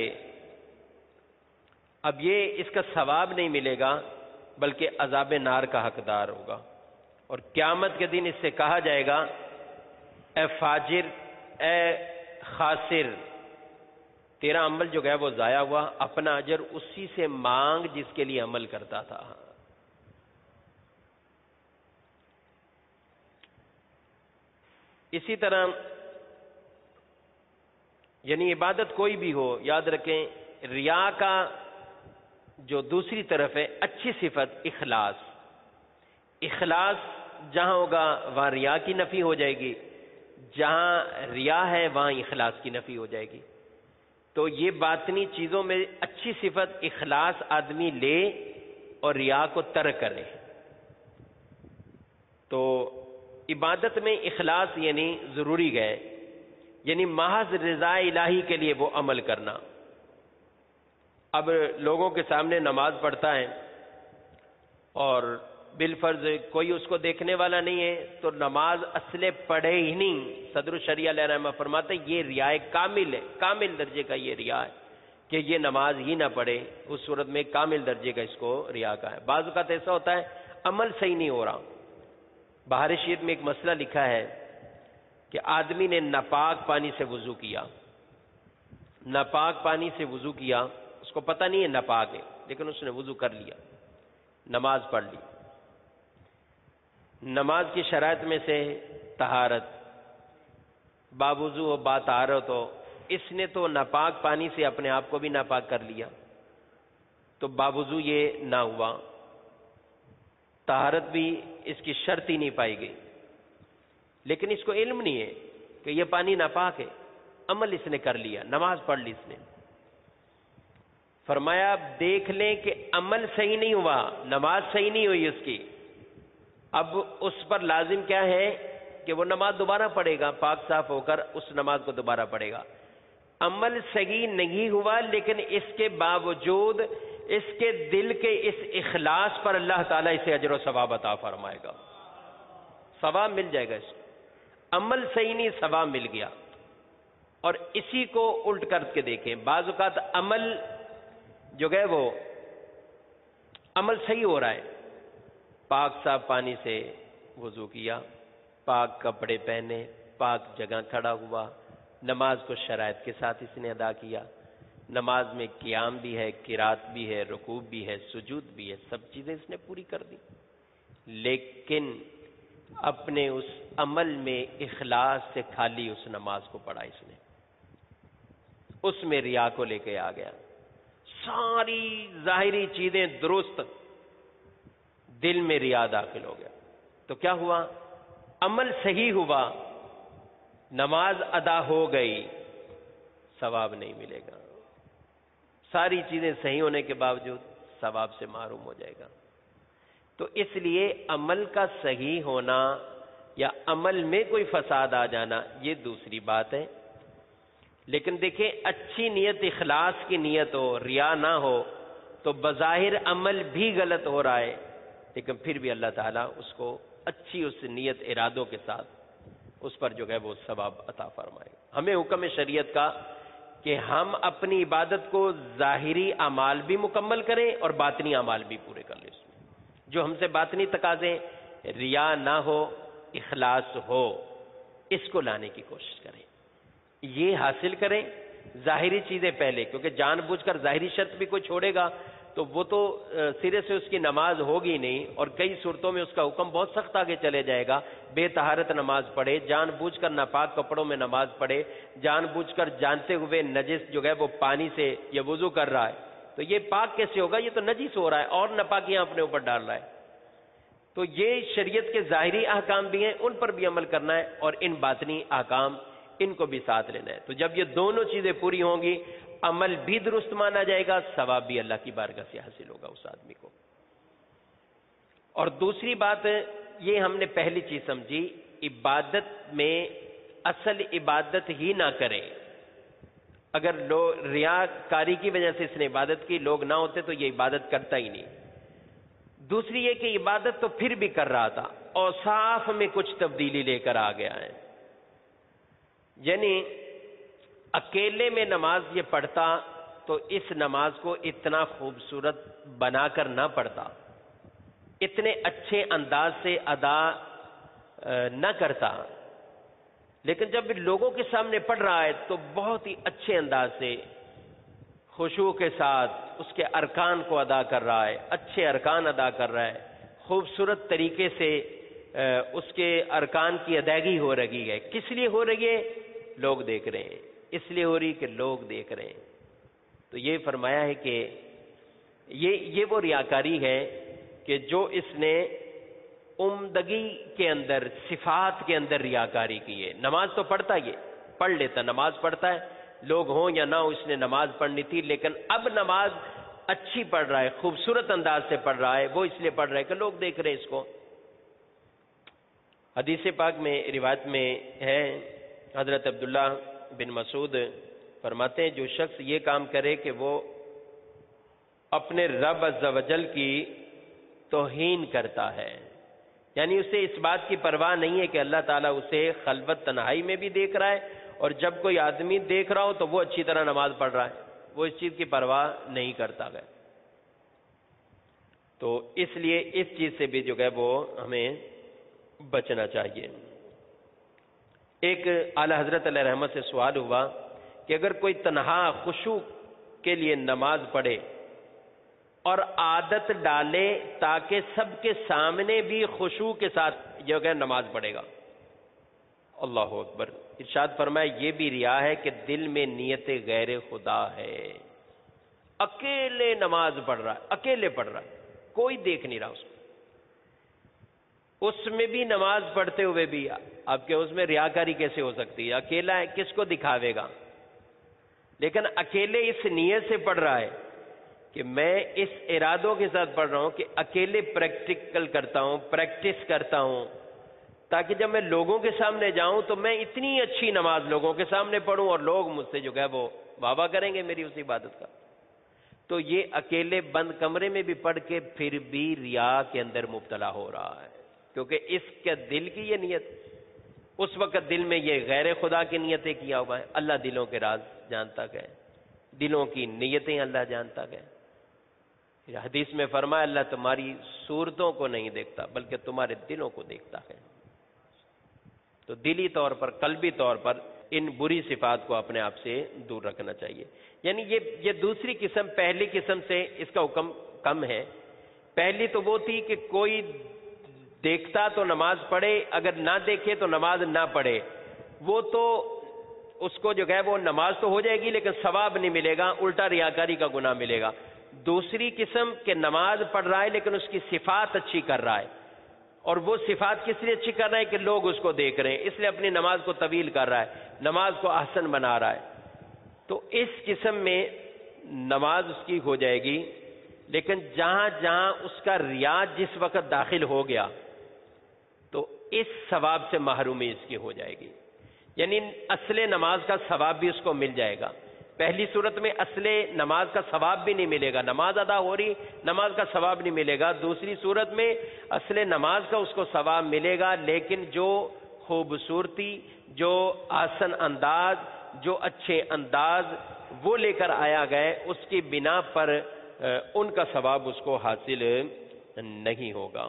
اب یہ اس کا ثواب نہیں ملے گا بلکہ عذاب نار کا حقدار ہوگا. اور قیامت کے دن اس سے کہا جائے گا اے فاجر، اے خاسر، تیرا عمل جو ہے وہ ضائع ہوا، اپنا اجر اسی سے مانگ جس کے لیے عمل کرتا تھا. اسی طرح یعنی عبادت کوئی بھی ہو، یاد رکھیں ریا کا جو دوسری طرف ہے اچھی صفت اخلاص. اخلاص جہاں ہوگا وہاں ریا کی نفی ہو جائے گی، جہاں ریا ہے وہاں اخلاص کی نفی ہو جائے گی. تو یہ باطنی چیزوں میں اچھی صفت اخلاص آدمی لے اور ریا کو ترک کرے. تو عبادت میں اخلاص یعنی ضروری ہے، یعنی محض رضا الہی کے لیے وہ عمل کرنا. اب لوگوں کے سامنے نماز پڑھتا ہے اور بالفرض کوئی اس کو دیکھنے والا نہیں ہے تو نماز اصل پڑھے ہی نہیں. صدر الشریعہ علیہ رحمہ فرماتے یہ ریا کامل ہے، کامل درجے کا یہ ریا ہے کہ یہ نماز ہی نہ پڑھے، اس صورت میں کامل درجے کا اس کو ریا کا ہے. بعض اوقات ایسا ہوتا ہے عمل صحیح نہیں ہو رہا. بہار شریف میں ایک مسئلہ لکھا ہے کہ آدمی نے ناپاک پانی سے وضو کیا، ناپاک پانی سے وضو کیا، اس کو پتہ نہیں ہے ناپاک ہے لیکن اس نے وضو کر لیا، نماز پڑھ لی. نماز کی شرائط میں سے طہارت، باوضو و با طہارت ہو، اس نے تو ناپاک پانی سے اپنے آپ کو بھی ناپاک کر لیا تو باوضو یہ نہ ہوا، طہارت بھی اس کی شرط ہی نہیں پائی گئی. لیکن اس کو علم نہیں ہے کہ یہ پانی ناپاک ہے، عمل اس نے کر لیا، نماز پڑھ لی اس نے. فرمایا دیکھ لیں کہ عمل صحیح نہیں ہوا، نماز صحیح نہیں ہوئی اس کی. اب اس پر لازم کیا ہے کہ وہ نماز دوبارہ پڑھے گا، پاک صاف ہو کر اس نماز کو دوبارہ پڑھے گا. عمل صحیح نہیں ہوا لیکن اس کے باوجود اس کے دل کے اس اخلاص پر اللہ تعالیٰ اسے اجر و ثواب عطا فرمائے گا، ثواب مل جائے گا اس کو. عمل صحیح نہیں، ثواب مل گیا. اور اسی کو الٹ کر کے دیکھیں، بعض اوقات عمل جو ہے وہ عمل صحیح ہو رہا ہے پاک صاف پانی سے وضو کیا، پاک کپڑے پہنے، پاک جگہ کھڑا ہوا، نماز کو شرائط کے ساتھ اس نے ادا کیا۔ نماز میں قیام بھی ہے، قرات بھی ہے، رکوع بھی ہے، سجود بھی ہے، سب چیزیں اس نے پوری کر دی، لیکن اپنے اس عمل میں اخلاص سے خالی اس نماز کو پڑھا اس نے، اس میں ریا کو لے کے آ گیا۔ ساری ظاہری چیزیں درست، دل میں ریا داخل ہو گیا، تو کیا ہوا؟ عمل صحیح ہوا، نماز ادا ہو گئی، ثواب نہیں ملے گا، ساری چیزیں صحیح ہونے کے باوجود ثواب سے محروم ہو جائے گا۔ تو اس لیے عمل کا صحیح ہونا یا عمل میں کوئی فساد آ جانا یہ دوسری بات ہے، لیکن دیکھیں اچھی نیت، اخلاص کی نیت ہو، ریا نہ ہو، تو بظاہر عمل بھی غلط ہو رہا ہے، لیکن پھر بھی اللہ تعالیٰ اس کو اچھی اس نیت ارادوں کے ساتھ اس پر جو ہے وہ ثواب عطا فرمائے گا۔ ہمیں حکم شریعت کا کہ ہم اپنی عبادت کو ظاہری اعمال بھی مکمل کریں اور باطنی اعمال بھی پورے کر لیں، اس میں جو ہم سے باطنی تقاضے، ریا نہ ہو، اخلاص ہو، اس کو لانے کی کوشش کریں، یہ حاصل کریں۔ ظاہری چیزیں پہلے، کیونکہ جان بوجھ کر ظاہری شرط بھی کوئی چھوڑے گا تو وہ تو سرے سے اس کی نماز ہوگی نہیں، اور کئی صورتوں میں اس کا حکم بہت سخت آگے چلے جائے گا۔ بے طہارت نماز پڑھے، جان بوجھ کر ناپاک کپڑوں میں نماز پڑھے، جان بوجھ کر جانتے ہوئے نجس جو ہے وہ پانی سے یا وضو کر رہا ہے، تو یہ پاک کیسے ہوگا؟ یہ تو نجس ہو رہا ہے اور ناپاکیاں اپنے اوپر ڈال رہا ہے۔ تو یہ شریعت کے ظاہری احکام بھی ہیں، ان پر بھی عمل کرنا ہے، اور ان باطنی احکام ان کو بھی ساتھ لینا ہے۔ تو جب یہ دونوں چیزیں پوری ہوں گی، عمل بھی درست مانا جائے گا، ثواب بھی اللہ کی بارگاہ سے حاصل ہوگا اس آدمی کو۔ اور دوسری بات یہ ہم نے پہلی چیز سمجھی، عبادت میں اصل عبادت ہی نہ کریں۔ اگر لوگ ریاکاری کی وجہ سے اس نے عبادت کی، لوگ نہ ہوتے تو یہ عبادت کرتا ہی نہیں۔ دوسری یہ کہ عبادت تو پھر بھی کر رہا تھا، اوصاف میں کچھ تبدیلی لے کر آ گیا ہے، یعنی اکیلے میں نماز یہ پڑھتا تو اس نماز کو اتنا خوبصورت بنا کر نہ پڑھتا، اتنے اچھے انداز سے ادا نہ کرتا، لیکن جب لوگوں کے سامنے پڑھ رہا ہے تو بہت ہی اچھے انداز سے خشوع کے ساتھ اس کے ارکان کو ادا کر رہا ہے، اچھے ارکان ادا کر رہا ہے، خوبصورت طریقے سے اس کے ارکان کی ادائیگی ہو رہی ہے۔ کس لیے ہو رہی ہے؟ لوگ دیکھ رہے ہیں، اس لیے ہو رہی کہ لوگ دیکھ رہے ہیں۔ تو یہ فرمایا ہے کہ یہ یہ وہ ریاکاری ہے کہ جو اس نے عمدگی کے اندر، صفات کے اندر ریاکاری کی ہے۔ نماز تو پڑھتا یہ پڑھ لیتا، نماز پڑھتا ہے، لوگ ہوں یا نہ ہو، اس نے نماز پڑھنی تھی، لیکن اب نماز اچھی پڑھ رہا ہے، خوبصورت انداز سے پڑھ رہا ہے، وہ اس لیے پڑھ رہا ہے کہ لوگ دیکھ رہے ہیں اس کو۔ حدیث پاک میں روایت میں ہے، حضرت عبداللہ بن مسعود فرماتے ہیں جو شخص یہ کام کرے کہ وہ اپنے رب عز و جل کی توہین کرتا ہے، یعنی اسے اس بات کی پرواہ نہیں ہے کہ اللہ تعالیٰ اسے خلوت تنہائی میں بھی دیکھ رہا ہے، اور جب کوئی آدمی دیکھ رہا ہو تو وہ اچھی طرح نماز پڑھ رہا ہے، وہ اس چیز کی پرواہ نہیں کرتا ہے۔ تو اس لیے اس چیز سے بھی جو ہے وہ ہمیں بچنا چاہیے۔ ایک اعلی حضرت علیہ رحمت سے سوال ہوا کہ اگر کوئی تنہا خشوع کے لیے نماز پڑھے اور عادت ڈالے تاکہ سب کے سامنے بھی خشوع کے ساتھ جو ہے نماز پڑھے گا، اللہ اکبر، ارشاد فرمایا یہ بھی ریا ہے کہ دل میں نیت غیر خدا ہے، اکیلے نماز پڑھ رہا ہے، اکیلے پڑھ رہا ہے، کوئی دیکھ نہیں رہا اس کو، اس میں بھی نماز پڑھتے ہوئے بھی آپ کے اس میں ریاکاری کیسے ہو سکتی ہے؟ اکیلا ہے، کس کو دکھاوے گا؟ لیکن اکیلے اس نیت سے پڑھ رہا ہے کہ میں اس ارادوں کے ساتھ پڑھ رہا ہوں کہ اکیلے پریکٹیکل کرتا ہوں، پریکٹس کرتا ہوں، تاکہ جب میں لوگوں کے سامنے جاؤں تو میں اتنی اچھی نماز لوگوں کے سامنے پڑھوں اور لوگ مجھ سے جو ہے وہ واہ واہ کریں گے میری اس عبادت کا۔ تو یہ اکیلے بند کمرے میں بھی پڑھ کے پھر بھی ریا کے اندر مبتلا ہو رہا ہے، کیونکہ اس کے دل کی یہ نیت، اس وقت دل میں یہ غیر خدا کی نیتیں کیا ہوا ہے۔ اللہ دلوں کے راز جانتا ہے، دلوں کی نیتیں اللہ جانتا ہے، حدیث میں فرمایا اللہ تمہاری صورتوں کو نہیں دیکھتا بلکہ تمہارے دلوں کو دیکھتا ہے. تو دلی طور پر، قلبی طور پر ان بری صفات کو اپنے آپ سے دور رکھنا چاہیے. یعنی یہ یہ دوسری قسم پہلی قسم سے اس کا حکم کم ہے. پہلی تو وہ تھی کہ کوئی دیکھتا تو نماز پڑھے، اگر نہ دیکھے تو نماز نہ پڑھے. وہ تو اس کو جو ہے وہ نماز تو ہو جائے گی لیکن ثواب نہیں ملے گا، الٹا ریاکاری کا گناہ ملے گا. دوسری قسم کہ نماز پڑھ رہا ہے لیکن اس کی صفات اچھی کر رہا ہے، اور وہ صفات کس لیے اچھی کر رہا ہے کہ لوگ اس کو دیکھ رہے ہیں، اس لیے اپنی نماز کو طویل کر رہا ہے، نماز کو احسن بنا رہا ہے. تو اس قسم میں نماز اس کی ہو جائے گی، لیکن جہاں جہاں اس کا ریا جس وقت داخل ہو گیا تو اس ثواب سے محرومی اس کی ہو جائے گی. یعنی اصل نماز کا ثواب بھی اس کو مل جائے گا. پہلی صورت میں اصل نماز کا ثواب بھی نہیں ملے گا، نماز ادا ہو رہی، نماز کا ثواب نہیں ملے گا. دوسری صورت میں اصل نماز کا اس کو ثواب ملے گا، لیکن جو خوبصورتی، جو آسن انداز، جو اچھے انداز وہ لے کر آیا گئے، اس کی بنا پر ان کا ثواب اس کو حاصل نہیں ہوگا.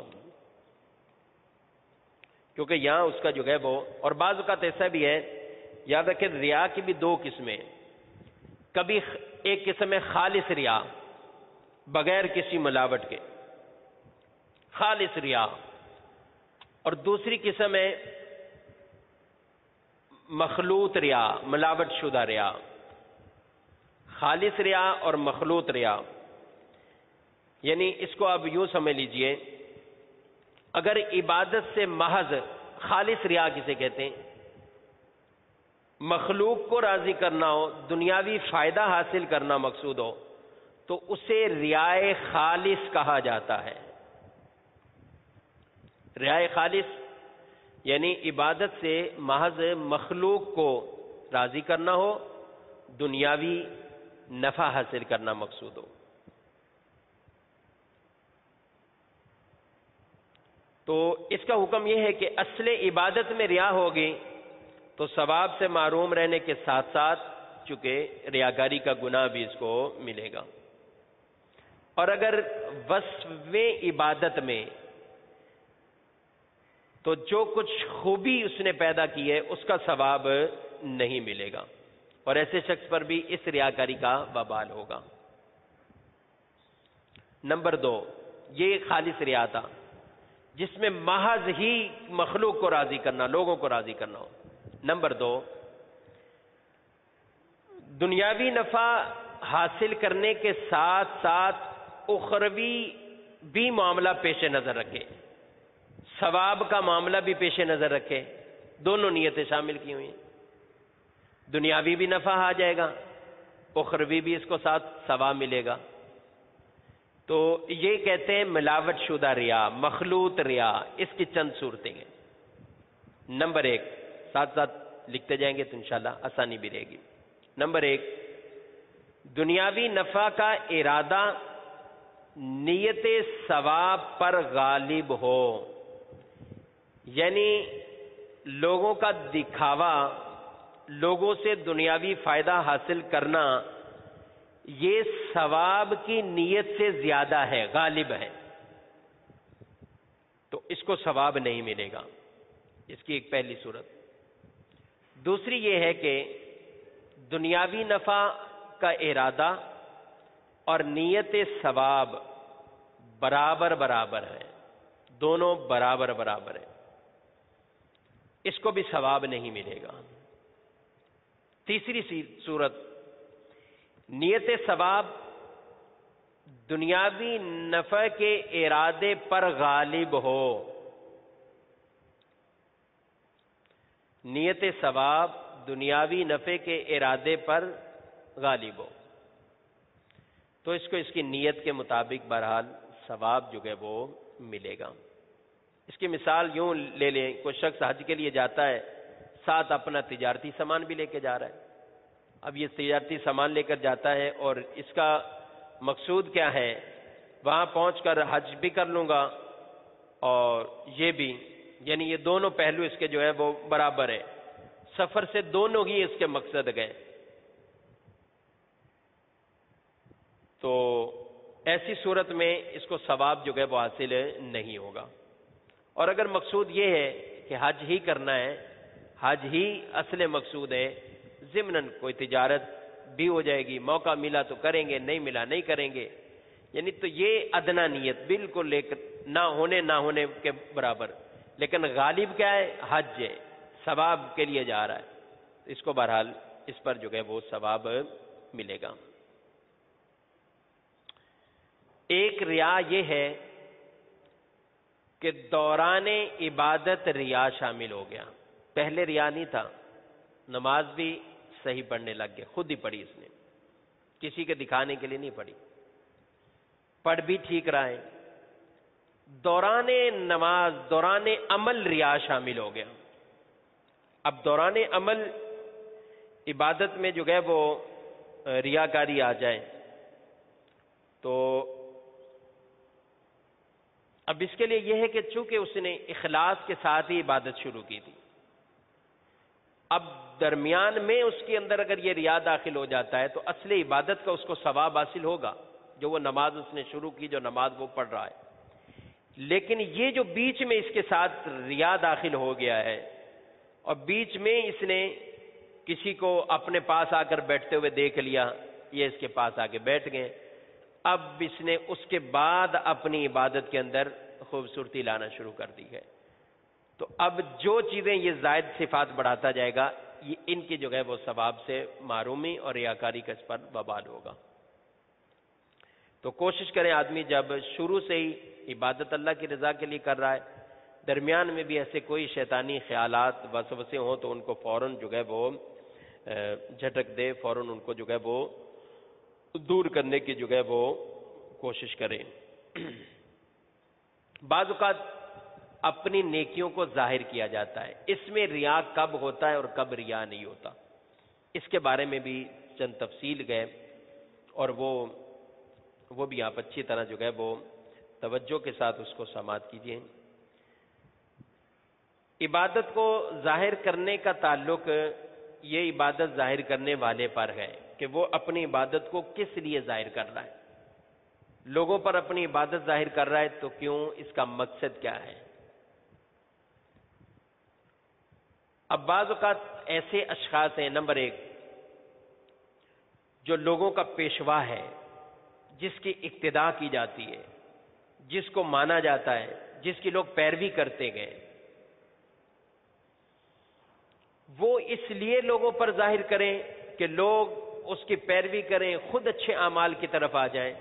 کیونکہ یہاں اس کا جو ہے وہ، اور بعض اوقات ایسا بھی ہے، یاد رکھیں ریا کی بھی دو قسمیں. کبھی ایک قسم ہے خالص ریا، بغیر کسی ملاوٹ کے خالص ریا، اور دوسری قسم ہے مخلوط ریا، ملاوٹ شدہ ریا. خالص ریا اور مخلوط ریا، یعنی اس کو آپ یوں سمجھ لیجئے، اگر عبادت سے محض خالص ریا کسے کہتے ہیں، مخلوق کو راضی کرنا ہو، دنیاوی فائدہ حاصل کرنا مقصود ہو، تو اسے ریائے خالص کہا جاتا ہے. ریائے خالص یعنی عبادت سے محض مخلوق کو راضی کرنا ہو، دنیاوی نفع حاصل کرنا مقصود ہو. تو اس کا حکم یہ ہے کہ اصل عبادت میں ریا ہوگی تو ثواب سے محروم رہنے کے ساتھ ساتھ چونکہ ریاکاری کا گناہ بھی اس کو ملے گا. اور اگر وصف عبادت میں تو جو کچھ خوبی اس نے پیدا کی ہے اس کا ثواب نہیں ملے گا، اور ایسے شخص پر بھی اس ریاکاری کا وبال ہوگا. نمبر دو، یہ خالص ریا تھا جس میں محض ہی مخلوق کو راضی کرنا، لوگوں کو راضی کرنا ہو. نمبر دو، دنیاوی نفع حاصل کرنے کے ساتھ ساتھ اخروی بھی معاملہ پیش نظر رکھے، ثواب کا معاملہ بھی پیش نظر رکھے. دونوں نیتیں شامل کی ہوئی ہیں. دنیاوی بھی نفع آ جائے گا، اخروی بھی اس کو ساتھ ثواب ملے گا. تو یہ کہتے ہیں ملاوٹ شدہ ریا، مخلوط ریا. اس کی چند صورتیں ہیں. نمبر ایک، ساتھ ساتھ لکھتے جائیں گے تو انشاءاللہ آسانی بھی رہے گی. نمبر ایک، دنیاوی نفع کا ارادہ نیت ثواب پر غالب ہو، یعنی لوگوں کا دکھاوا، لوگوں سے دنیاوی فائدہ حاصل کرنا، یہ ثواب کی نیت سے زیادہ ہے، غالب ہے، تو اس کو ثواب نہیں ملے گا. اس کی ایک پہلی صورت. دوسری یہ ہے کہ دنیاوی نفع کا ارادہ اور نیت ثواب برابر برابر ہے، دونوں برابر برابر ہیں، اس کو بھی ثواب نہیں ملے گا. تیسری صورت، نیت ثواب دنیاوی نفع کے ارادے پر غالب ہو. نیت ثواب دنیاوی نفع کے ارادے پر غالب ہو تو اس کو اس کی نیت کے مطابق بہرحال ثواب جو ہے وہ ملے گا. اس کی مثال یوں لے لیں، کوئی شخص حج کے لیے جاتا ہے، ساتھ اپنا تجارتی سامان بھی لے کے جا رہا ہے. اب یہ تجارتی سامان لے کر جاتا ہے اور اس کا مقصود کیا ہے، وہاں پہنچ کر حج بھی کر لوں گا اور یہ بھی، یعنی یہ دونوں پہلو اس کے جو ہے وہ برابر ہے. سفر سے دونوں ہی اس کے مقصد گئے. تو ایسی صورت میں اس کو ثواب جو ہے وہ حاصل نہیں ہوگا. اور اگر مقصود یہ ہے کہ حج ہی کرنا ہے، حج ہی اصل مقصود ہے، ضمناً کوئی تجارت بھی ہو جائے گی، موقع ملا تو کریں گے، نہیں ملا نہیں کریں گے، یعنی تو یہ ادنا نیت بالکل لے کر نہ ہونے نہ ہونے کے برابر، لیکن غالب کیا ہے؟ حج ہے، ثواب کے لیے جا رہا ہے، اس کو بہرحال اس پر جو ہے وہ ثواب ملے گا. ایک ریا یہ ہے کہ دوران عبادت ریا شامل ہو گیا. پہلے ریا نہیں تھا، نماز بھی صحیح پڑھنے لگ گیا، خود ہی پڑھی اس نے، کسی کے دکھانے کے لیے نہیں پڑھی، پڑھ بھی ٹھیک رہا ہے. دوران نماز دوران عمل ریا شامل ہو گیا. اب دوران عمل عبادت میں جو ہے وہ ریاکاری آ جائے تو اب اس کے لیے یہ ہے کہ چونکہ اس نے اخلاص کے ساتھ ہی عبادت شروع کی تھی، اب درمیان میں اس کے اندر اگر یہ ریا داخل ہو جاتا ہے تو اصل عبادت کا اس کو ثواب حاصل ہوگا، جو وہ نماز اس نے شروع کی، جو نماز وہ پڑھ رہا ہے. لیکن یہ جو بیچ میں اس کے ساتھ ریا داخل ہو گیا ہے اور بیچ میں اس نے کسی کو اپنے پاس آ کر بیٹھتے ہوئے دیکھ لیا، یہ اس کے پاس آ کے بیٹھ گئے، اب اس نے اس کے بعد اپنی عبادت کے اندر خوبصورتی لانا شروع کر دی ہے. تو اب جو چیزیں یہ زائد صفات بڑھاتا جائے گا، یہ ان کی جو ہے وہ ثواب سے معرومی اور ریاکاری کا اس پر وبال ہوگا. تو کوشش کریں آدمی جب شروع سے ہی عبادت اللہ کی رضا کے لیے کر رہا ہے، درمیان میں بھی ایسے کوئی شیطانی خیالات وسوسے ہوں تو ان کو فوراً جو ہے وہ جھٹک دے، فوراً ان کو جو ہے وہ دور کرنے کی جو ہے وہ کوشش کریں. بعض اوقات اپنی نیکیوں کو ظاہر کیا جاتا ہے، اس میں ریا کب ہوتا ہے اور کب ریا نہیں ہوتا، اس کے بارے میں بھی چند تفصیل گئے اور وہ وہ بھی آپ اچھی طرح جو ہے وہ توجہ کے ساتھ اس کو سماعت کیجیے. عبادت کو ظاہر کرنے کا تعلق یہ عبادت ظاہر کرنے والے پر ہے کہ وہ اپنی عبادت کو کس لیے ظاہر کر رہا ہے. لوگوں پر اپنی عبادت ظاہر کر رہا ہے تو کیوں، اس کا مقصد کیا ہے. اب بعض اوقات ایسے اشخاص ہیں، نمبر ایک جو لوگوں کا پیشوا ہے، جس کی اقتداء کی جاتی ہے، جس کو مانا جاتا ہے، جس کی لوگ پیروی کرتے گئے، وہ اس لیے لوگوں پر ظاہر کریں کہ لوگ اس کی پیروی کریں، خود اچھے اعمال کی طرف آ جائیں.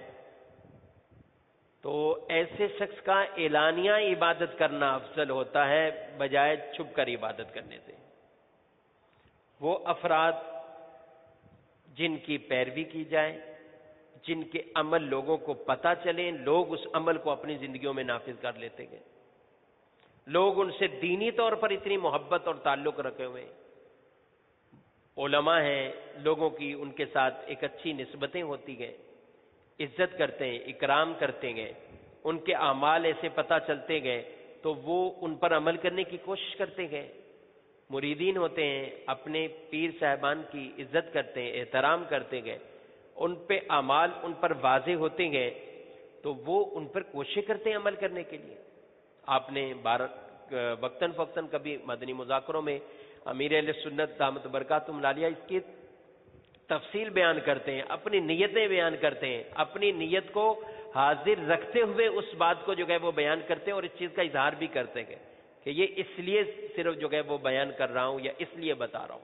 تو ایسے شخص کا اعلانیہ عبادت کرنا افضل ہوتا ہے بجائے چھپ کر عبادت کرنے سے. وہ افراد جن کی پیروی کی جائے، جن کے عمل لوگوں کو پتہ چلیں، لوگ اس عمل کو اپنی زندگیوں میں نافذ کر لیتے گئے، لوگ ان سے دینی طور پر اتنی محبت اور تعلق رکھے ہوئے، علماء ہیں، لوگوں کی ان کے ساتھ ایک اچھی نسبتیں ہوتی گئے، عزت کرتے ہیں، اکرام کرتے گئے، ان کے اعمال ایسے پتہ چلتے گئے تو وہ ان پر عمل کرنے کی کوشش کرتے گئے. مریدین ہوتے ہیں، اپنے پیر صاحبان کی عزت کرتے ہیں، احترام کرتے گئے، ان پہ اعمال ان پر واضح ہوتے گئے تو وہ ان پر کوشش کرتے ہیں عمل کرنے کے لیے. آپ نے بار وقتاً فوقتاً کبھی مدنی مذاکروں میں امیر اہل سنت دامت برکاتہم العالیہ اس کی تفصیل بیان کرتے ہیں، اپنی نیتیں بیان کرتے ہیں، اپنی نیت کو حاضر رکھتے ہوئے اس بات کو جو ہے وہ بیان کرتے ہیں اور اس چیز کا اظہار بھی کرتے ہیں کہ یہ اس لیے صرف جو ہے وہ بیان کر رہا ہوں یا اس لیے بتا رہا ہوں.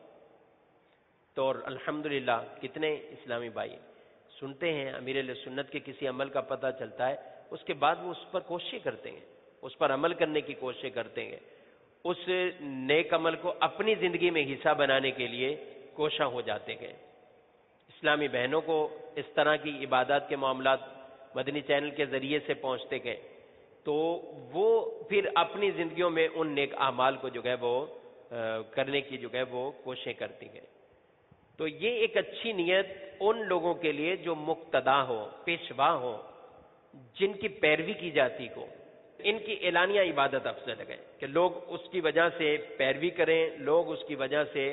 تو اور الحمدللہ کتنے اسلامی بھائی سنتے ہیں امیر اہل سنت کے کسی عمل کا پتہ چلتا ہے، اس کے بعد وہ اس پر کوشش کرتے ہیں، اس پر عمل کرنے کی کوشش کرتے ہیں، اس نیک عمل کو اپنی زندگی میں حصہ بنانے کے لیے کوشاں ہو جاتے ہیں. اسلامی بہنوں کو اس طرح کی عبادات کے معاملات مدنی چینل کے ذریعے سے پہنچتے گئے تو وہ پھر اپنی زندگیوں میں ان نیک اعمال کو جو ہے وہ کرنے کی جو ہے وہ کوششیں کرتی ہیں. تو یہ ایک اچھی نیت ان لوگوں کے لیے جو مقتدا ہو، پیشوا ہو، جن کی پیروی کی جاتی ہو، ان کی اعلانیہ عبادت افضل ہے کہ لوگ اس کی وجہ سے پیروی کریں، لوگ اس کی وجہ سے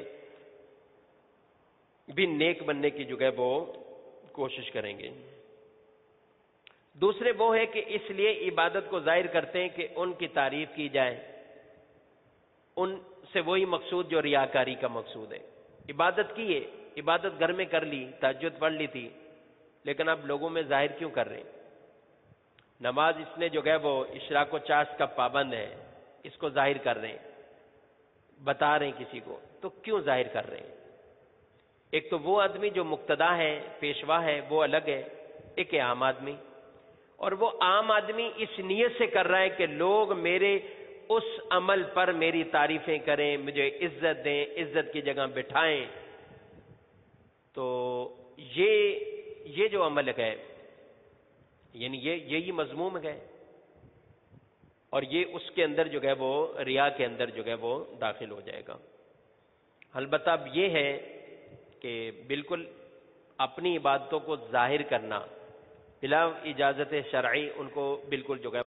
بھی نیک بننے کی جو ہے وہ کوشش کریں گے. دوسرے وہ ہے کہ اس لیے عبادت کو ظاہر کرتے ہیں کہ ان کی تعریف کی جائے، ان سے وہی مقصود جو ریاکاری کا مقصود ہے۔ عبادت کی ہے، عبادت گھر میں کر لی، تہجد پڑھ لی تھی، لیکن اب لوگوں میں ظاہر کیوں کر رہے ہیں؟ نماز اس نے جو ہے وہ اشراق و چاش کا پابند ہے، اس کو ظاہر کر رہے ہیں، بتا رہے ہیں کسی کو، تو کیوں ظاہر کر رہے ہیں؟ ایک تو وہ آدمی جو مقتدا ہے، پیشوا ہے، وہ الگ ہے، ایک ہے عام آدمی، اور وہ عام آدمی اس نیت سے کر رہا ہے کہ لوگ میرے اس عمل پر میری تعریفیں کریں، مجھے عزت دیں، عزت کی جگہ بٹھائیں۔ تو یہ یہ جو عمل ہے، یعنی یہ یہی مضموم ہے، اور یہ اس کے اندر جو ہے وہ ریا کے اندر جو ہے وہ داخل ہو جائے گا۔ البتہ اب یہ ہے کہ بالکل اپنی عبادتوں کو ظاہر کرنا بلا اجازت شرعی، ان کو بالکل جو ہے